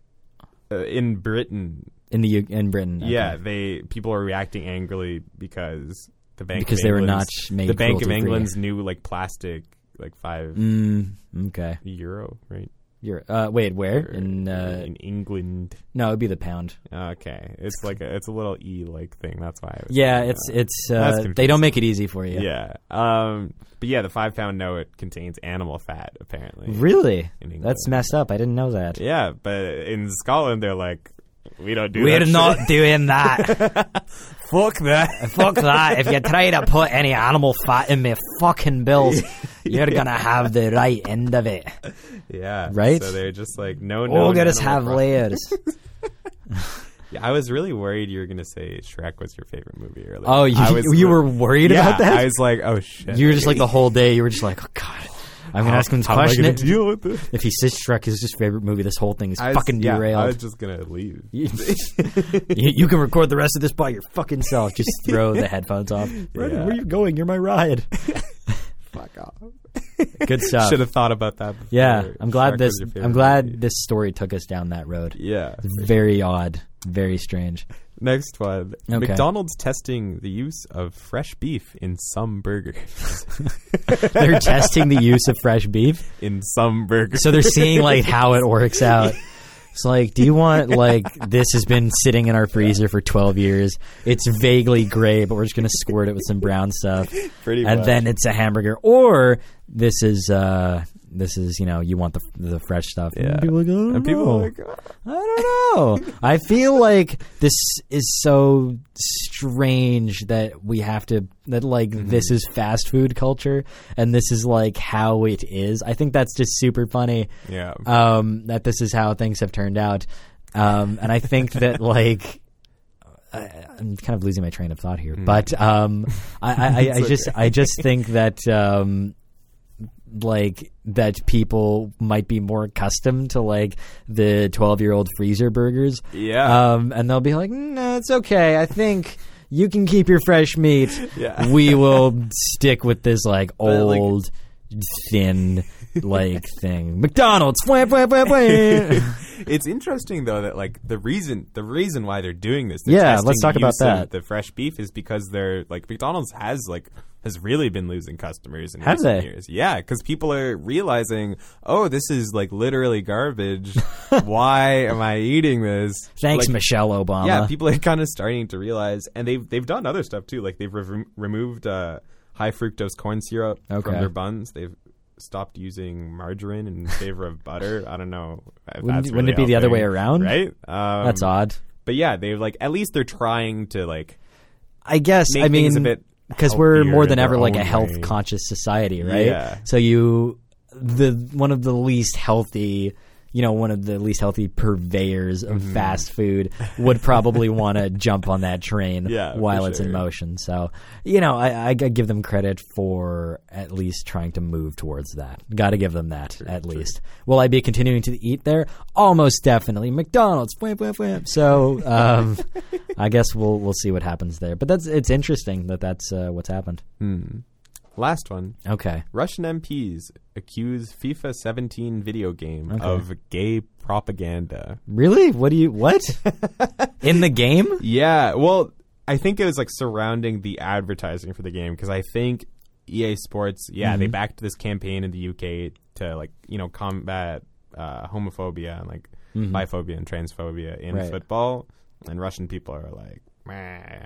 [SPEAKER 1] uh, in Britain,
[SPEAKER 2] in the U- in Britain? Okay.
[SPEAKER 1] yeah, they people are reacting angrily because the Bank
[SPEAKER 2] because
[SPEAKER 1] of
[SPEAKER 2] they were not
[SPEAKER 1] England's-
[SPEAKER 2] made
[SPEAKER 1] the Bank of
[SPEAKER 2] cruelty-free.
[SPEAKER 1] England's new like plastic like five
[SPEAKER 2] Mm, okay.
[SPEAKER 1] euro, right?
[SPEAKER 2] You're uh, wait, where
[SPEAKER 1] Or-
[SPEAKER 2] in? Uh,
[SPEAKER 1] in England.
[SPEAKER 2] no, it'd be the pound.
[SPEAKER 1] Okay, it's like a, it's a little e like thing. That's why. I was
[SPEAKER 2] Yeah,
[SPEAKER 1] thinking
[SPEAKER 2] it's
[SPEAKER 1] that.
[SPEAKER 2] it's
[SPEAKER 1] That's
[SPEAKER 2] uh,
[SPEAKER 1] confusing.
[SPEAKER 2] they don't make it easy for you.
[SPEAKER 1] Yeah. Um. But yeah, the five pound note contains animal fat apparently.
[SPEAKER 2] Really?
[SPEAKER 1] In England.
[SPEAKER 2] That's messed up. I didn't know that.
[SPEAKER 1] Yeah, but in Scotland they're like, we don't do.
[SPEAKER 2] We're
[SPEAKER 1] that
[SPEAKER 2] not
[SPEAKER 1] shit.
[SPEAKER 2] doing that.
[SPEAKER 1] Fuck that.
[SPEAKER 2] Fuck that. If you try to put any animal fat in my fucking bills, you're going to have the right end of it.
[SPEAKER 1] Yeah.
[SPEAKER 2] Right?
[SPEAKER 1] So they're just like, no, no.
[SPEAKER 2] All gotta
[SPEAKER 1] animal
[SPEAKER 2] have
[SPEAKER 1] product.
[SPEAKER 2] layers.
[SPEAKER 1] Yeah, I was really worried you were gonna say Shrek was your favorite movie earlier.
[SPEAKER 2] Oh, you,
[SPEAKER 1] I was,
[SPEAKER 2] you were worried
[SPEAKER 1] yeah,
[SPEAKER 2] about that?
[SPEAKER 1] I was like, oh shit.
[SPEAKER 2] You were just like the whole day, you were just like, oh, God. I'm going to
[SPEAKER 1] How-
[SPEAKER 2] ask him this
[SPEAKER 1] how am I
[SPEAKER 2] question.
[SPEAKER 1] gonna deal with this?
[SPEAKER 2] If he says Shrek is his favorite movie, this whole thing is
[SPEAKER 1] I was-
[SPEAKER 2] fucking
[SPEAKER 1] yeah,
[SPEAKER 2] derailed.
[SPEAKER 1] I was just gonna leave.
[SPEAKER 2] you, you can record the rest of this by your fucking self. Just throw the headphones off. Ready,
[SPEAKER 1] Yeah.
[SPEAKER 2] where are you going? You're my ride.
[SPEAKER 1] Fuck off.
[SPEAKER 2] Good stuff.
[SPEAKER 1] Should have thought about that. Before.
[SPEAKER 2] Yeah, I'm glad
[SPEAKER 1] Shrek
[SPEAKER 2] this.
[SPEAKER 1] was your favorite
[SPEAKER 2] I'm glad
[SPEAKER 1] movie.
[SPEAKER 2] this story took us down that road.
[SPEAKER 1] Yeah.
[SPEAKER 2] Very odd, very strange.
[SPEAKER 1] Next one.
[SPEAKER 2] Okay.
[SPEAKER 1] McDonald's testing the use of fresh beef in some burgers.
[SPEAKER 2] They're testing the use of fresh beef,
[SPEAKER 1] in some burgers.
[SPEAKER 2] so they're seeing like how it works out. It's like, do you want like this has been sitting in our freezer for twelve years? It's vaguely gray, but we're just gonna squirt it with some brown stuff,
[SPEAKER 1] Pretty
[SPEAKER 2] and
[SPEAKER 1] much.
[SPEAKER 2] then it's a hamburger. Or this is uh this is you know you want the the fresh stuff.
[SPEAKER 1] Yeah.
[SPEAKER 2] And people are like, I don't
[SPEAKER 1] and people
[SPEAKER 2] know.
[SPEAKER 1] are like, oh.
[SPEAKER 2] I don't know. I feel like this is so strange that we have to that like
[SPEAKER 1] Mm-hmm.
[SPEAKER 2] this is fast food culture and this is like how it is. I think that's just super funny.
[SPEAKER 1] Yeah.
[SPEAKER 2] Um, that this is how things have turned out. Um, and I think that like I, I'm kind of losing my train of thought here, but um, I, I, I, I
[SPEAKER 1] It's
[SPEAKER 2] just
[SPEAKER 1] okay.
[SPEAKER 2] I just think that. Um, like that people might be more accustomed to like the twelve year old freezer burgers.
[SPEAKER 1] Yeah.
[SPEAKER 2] Um, and they'll be like, no, it's okay. I think you can keep your fresh meat.
[SPEAKER 1] Yeah.
[SPEAKER 2] We will stick with this like
[SPEAKER 1] But, like-
[SPEAKER 2] old, thin, like thing. McDonald's. Wah, wah, wah, wah.
[SPEAKER 1] It's interesting though that like the reason the reason why they're doing this, they're
[SPEAKER 2] Yeah,
[SPEAKER 1] testing
[SPEAKER 2] let's talk
[SPEAKER 1] the
[SPEAKER 2] about
[SPEAKER 1] use of
[SPEAKER 2] that.
[SPEAKER 1] The fresh beef is because they're like McDonald's has like has really been losing customers in
[SPEAKER 2] Have
[SPEAKER 1] recent
[SPEAKER 2] they?
[SPEAKER 1] years. Yeah, because people are realizing, oh, this is like literally garbage. Why am I eating this?
[SPEAKER 2] Thanks,
[SPEAKER 1] Like,
[SPEAKER 2] Michelle Obama.
[SPEAKER 1] yeah, people are kind of starting to realize, and they've they've done other stuff too. Like they've re- removed uh, high fructose corn syrup
[SPEAKER 2] Okay.
[SPEAKER 1] from their buns. They've stopped using margarine in favor of butter. I don't know. If
[SPEAKER 2] Wouldn't-
[SPEAKER 1] that's
[SPEAKER 2] wouldn't it
[SPEAKER 1] really
[SPEAKER 2] be the other way
[SPEAKER 1] helping,
[SPEAKER 2] around?
[SPEAKER 1] Right? Um,
[SPEAKER 2] That's odd.
[SPEAKER 1] But yeah, they like at least they're trying to like
[SPEAKER 2] I guess.
[SPEAKER 1] make
[SPEAKER 2] I mean,
[SPEAKER 1] things a bit
[SPEAKER 2] because we're
[SPEAKER 1] healthier
[SPEAKER 2] more
[SPEAKER 1] in
[SPEAKER 2] than
[SPEAKER 1] their
[SPEAKER 2] ever like a
[SPEAKER 1] own
[SPEAKER 2] health
[SPEAKER 1] way.
[SPEAKER 2] conscious society, right?
[SPEAKER 1] Yeah.
[SPEAKER 2] So you, the one of the least healthy you know, one of the least healthy purveyors of mm. fast food would probably want to jump on that train
[SPEAKER 1] yeah,
[SPEAKER 2] while it's
[SPEAKER 1] sure.
[SPEAKER 2] in motion. So, you know, I, I give them credit for at least trying to move towards that. Got to give them that
[SPEAKER 1] true,
[SPEAKER 2] at
[SPEAKER 1] true.
[SPEAKER 2] least. Will I be continuing to eat there? Almost definitely. McDonald's. Wham, wham, wham. So, um, I guess we'll we'll see what happens there. But that's it's interesting that that's uh, what's happened.
[SPEAKER 1] Hmm. Last one.
[SPEAKER 2] Okay.
[SPEAKER 1] Russian M Ps accuse FIFA seventeen video game
[SPEAKER 2] Okay.
[SPEAKER 1] of gay propaganda.
[SPEAKER 2] Really? What do you what? In the game?
[SPEAKER 1] Yeah. Well, I think it was like surrounding the advertising for the game because I think E A Sports, yeah,
[SPEAKER 2] Mm-hmm.
[SPEAKER 1] they backed this campaign in the U K to like, you know, combat uh, homophobia and like
[SPEAKER 2] Mm-hmm.
[SPEAKER 1] biphobia and transphobia in
[SPEAKER 2] Right.
[SPEAKER 1] football. And Russian people are like, meh.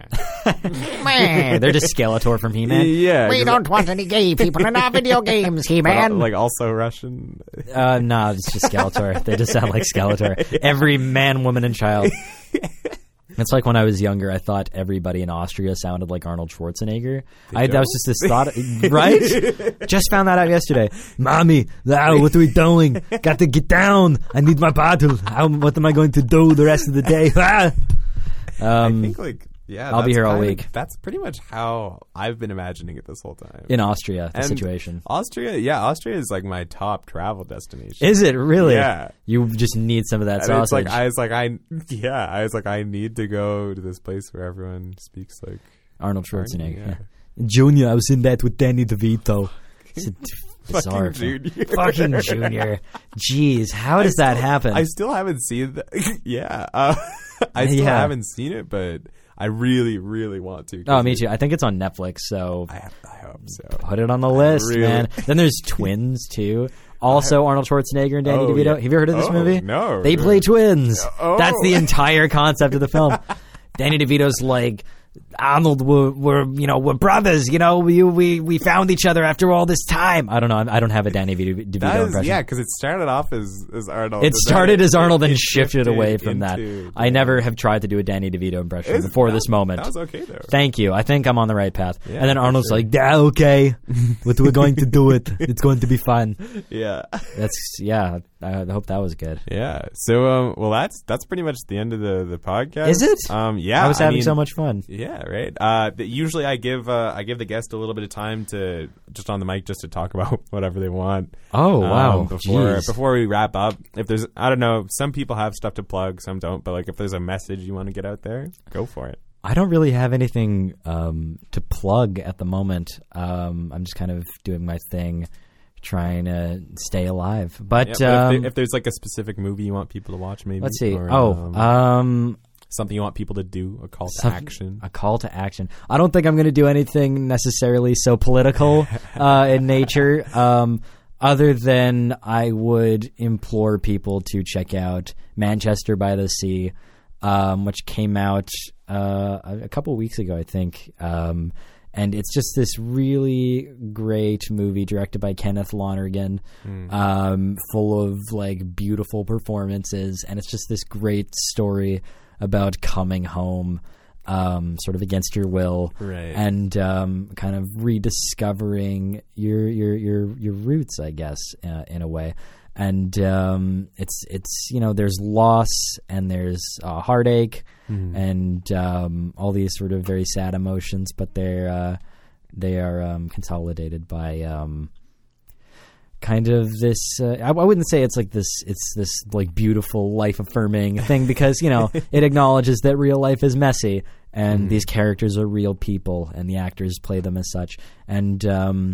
[SPEAKER 2] They're just Skeletor from He-Man.
[SPEAKER 1] Yeah.
[SPEAKER 5] We
[SPEAKER 1] 'cause
[SPEAKER 5] don't want any gay people in our video games,
[SPEAKER 1] but,
[SPEAKER 5] He-Man.
[SPEAKER 1] like also Russian.
[SPEAKER 2] Uh, no, it's just Skeletor. They just sound like Skeletor. Every man, woman, and child. It's like when I was younger, I thought everybody in Austria sounded like Arnold Schwarzenegger. I, that was just this thought, right? Just found that out yesterday. Mommy, now what are we doing? Got to get down. I need my bottle. How, what am I going to do the rest of the day? Ah! Um,
[SPEAKER 1] I think like yeah,
[SPEAKER 2] I'll be
[SPEAKER 1] that's
[SPEAKER 2] here all
[SPEAKER 1] kind of-
[SPEAKER 2] week.
[SPEAKER 1] That's pretty much how I've been imagining it this whole time.
[SPEAKER 2] in Austria, the
[SPEAKER 1] And
[SPEAKER 2] situation.
[SPEAKER 1] Austria, yeah, Austria is like my top travel destination.
[SPEAKER 2] Is it really?
[SPEAKER 1] Yeah.
[SPEAKER 2] You just need some of that
[SPEAKER 1] And
[SPEAKER 2] sausage.
[SPEAKER 1] it's like I was like I yeah, I was like I need to go to this place where everyone speaks like
[SPEAKER 2] Arnold Schwarzenegger.
[SPEAKER 1] yeah.
[SPEAKER 2] Yeah. Junior, I was in that with Danny DeVito. It's a bizarre
[SPEAKER 1] Fucking
[SPEAKER 2] film.
[SPEAKER 1] Junior.
[SPEAKER 2] Fucking Junior. Jeez, how does that happen?
[SPEAKER 1] I still haven't seen that. yeah, uh, I still
[SPEAKER 2] Yeah.
[SPEAKER 1] haven't seen it, but I really, really want to.
[SPEAKER 2] oh, me too. I think it's on Netflix, so
[SPEAKER 1] I, have, I hope so.
[SPEAKER 2] put it on the list,
[SPEAKER 1] really-
[SPEAKER 2] man. Then there's Twins, too. Also, Arnold Schwarzenegger and Danny
[SPEAKER 1] Oh,
[SPEAKER 2] DeVito.
[SPEAKER 1] yeah.
[SPEAKER 2] Have you ever heard of this
[SPEAKER 1] Oh,
[SPEAKER 2] movie?
[SPEAKER 1] no,
[SPEAKER 2] They
[SPEAKER 1] really.
[SPEAKER 2] play twins.
[SPEAKER 1] Oh.
[SPEAKER 2] That's the entire concept of the film. Danny DeVito's like, Arnold, we're, we're you know we're brothers. You know, we we we found each other after all this time. I don't know. I don't have a Danny DeVito, DeVito
[SPEAKER 1] That is,
[SPEAKER 2] impression.
[SPEAKER 1] yeah, because it started off as, as Arnold.
[SPEAKER 2] It
[SPEAKER 1] and then
[SPEAKER 2] started as Arnold and
[SPEAKER 1] it
[SPEAKER 2] shifted away from that.
[SPEAKER 1] into-
[SPEAKER 2] I never have tried to do a Danny DeVito impression
[SPEAKER 1] It's-
[SPEAKER 2] before
[SPEAKER 1] that-
[SPEAKER 2] this moment.
[SPEAKER 1] That was okay though.
[SPEAKER 2] Thank you. I think I'm on the right path.
[SPEAKER 1] Yeah,
[SPEAKER 2] and then
[SPEAKER 1] for
[SPEAKER 2] Arnold's
[SPEAKER 1] sure.
[SPEAKER 2] like, yeah, okay, but we're going to do it. It's going to be fun.
[SPEAKER 1] Yeah.
[SPEAKER 2] That's yeah. I hope that was good.
[SPEAKER 1] Yeah. So, um, well, that's that's pretty much the end of the, the podcast.
[SPEAKER 2] Is it?
[SPEAKER 1] Um, yeah.
[SPEAKER 2] I was having
[SPEAKER 1] mean,
[SPEAKER 2] so much fun.
[SPEAKER 1] Yeah. Right. Uh, th- usually I give uh, I give the guest a little bit of time to just on the mic just to talk about whatever they want.
[SPEAKER 2] Oh wow!
[SPEAKER 1] Um, before
[SPEAKER 2] Jeez.
[SPEAKER 1] before we wrap up, if there's I don't know, some people have stuff to plug, some don't. But like, if there's a message you want to get out there, go for it.
[SPEAKER 2] I don't really have anything um, to plug at the moment. Um, I'm just kind of doing my thing, trying to stay alive. But,
[SPEAKER 1] Yeah, but
[SPEAKER 2] um,
[SPEAKER 1] if, there, if there's like a specific movie you want people to watch, maybe.
[SPEAKER 2] let's see.
[SPEAKER 1] or,
[SPEAKER 2] oh,
[SPEAKER 1] um,
[SPEAKER 2] um,
[SPEAKER 1] something you want people to do, a call to
[SPEAKER 2] Some-
[SPEAKER 1] action.
[SPEAKER 2] A call to action. I don't think I'm going to do anything necessarily so political uh, in nature, um, other than I would implore people to check out Manchester by the Sea, um, which came out uh, a, a couple weeks ago, I think. Um, and it's just this really great movie directed by Kenneth Lonergan, um, full of like beautiful performances, and it's just this great story about coming home, um, sort of against your will,
[SPEAKER 1] Right.
[SPEAKER 2] and um, kind of rediscovering your your your your roots, I guess, uh, in a way. And um, it's it's you know there's loss and there's uh, heartache and um, all these sort of very sad emotions, but they're uh, they are um, consolidated by. Um, kind of this uh, I, I wouldn't say it's like this it's this like beautiful life affirming thing because you know it acknowledges that real life is messy and
[SPEAKER 1] Mm-hmm.
[SPEAKER 2] these characters are real people and the actors play them as such, and um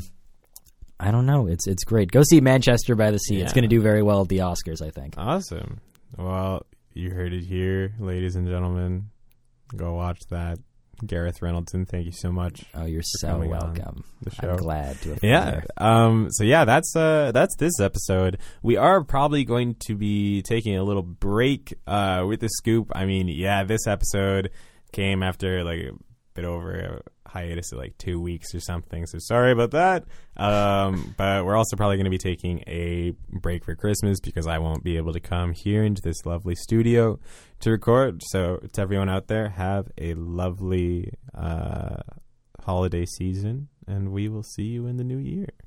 [SPEAKER 2] I don't know, it's it's great. Go see Manchester by the Sea. It's
[SPEAKER 1] Yeah.
[SPEAKER 2] going to do very well at the Oscars, I think.
[SPEAKER 1] Awesome. Well, you heard it here, ladies and gentlemen. Go watch that. Gareth Reynoldson, thank you so much.
[SPEAKER 2] Oh, you're so
[SPEAKER 1] coming on
[SPEAKER 2] welcome.
[SPEAKER 1] the show.
[SPEAKER 2] I'm glad to have been
[SPEAKER 1] Yeah.
[SPEAKER 2] there.
[SPEAKER 1] Um, so yeah, that's uh, that's this episode. We are probably going to be taking a little break uh, with the scoop. I mean, yeah, this episode came after like a bit over a hiatus of like two weeks or something. So sorry about that. Um, but we're also probably going to be taking a break for Christmas because I won't be able to come here into this lovely studio to record. So to everyone out there, have a lovely uh, holiday season, and we will see you in the new year.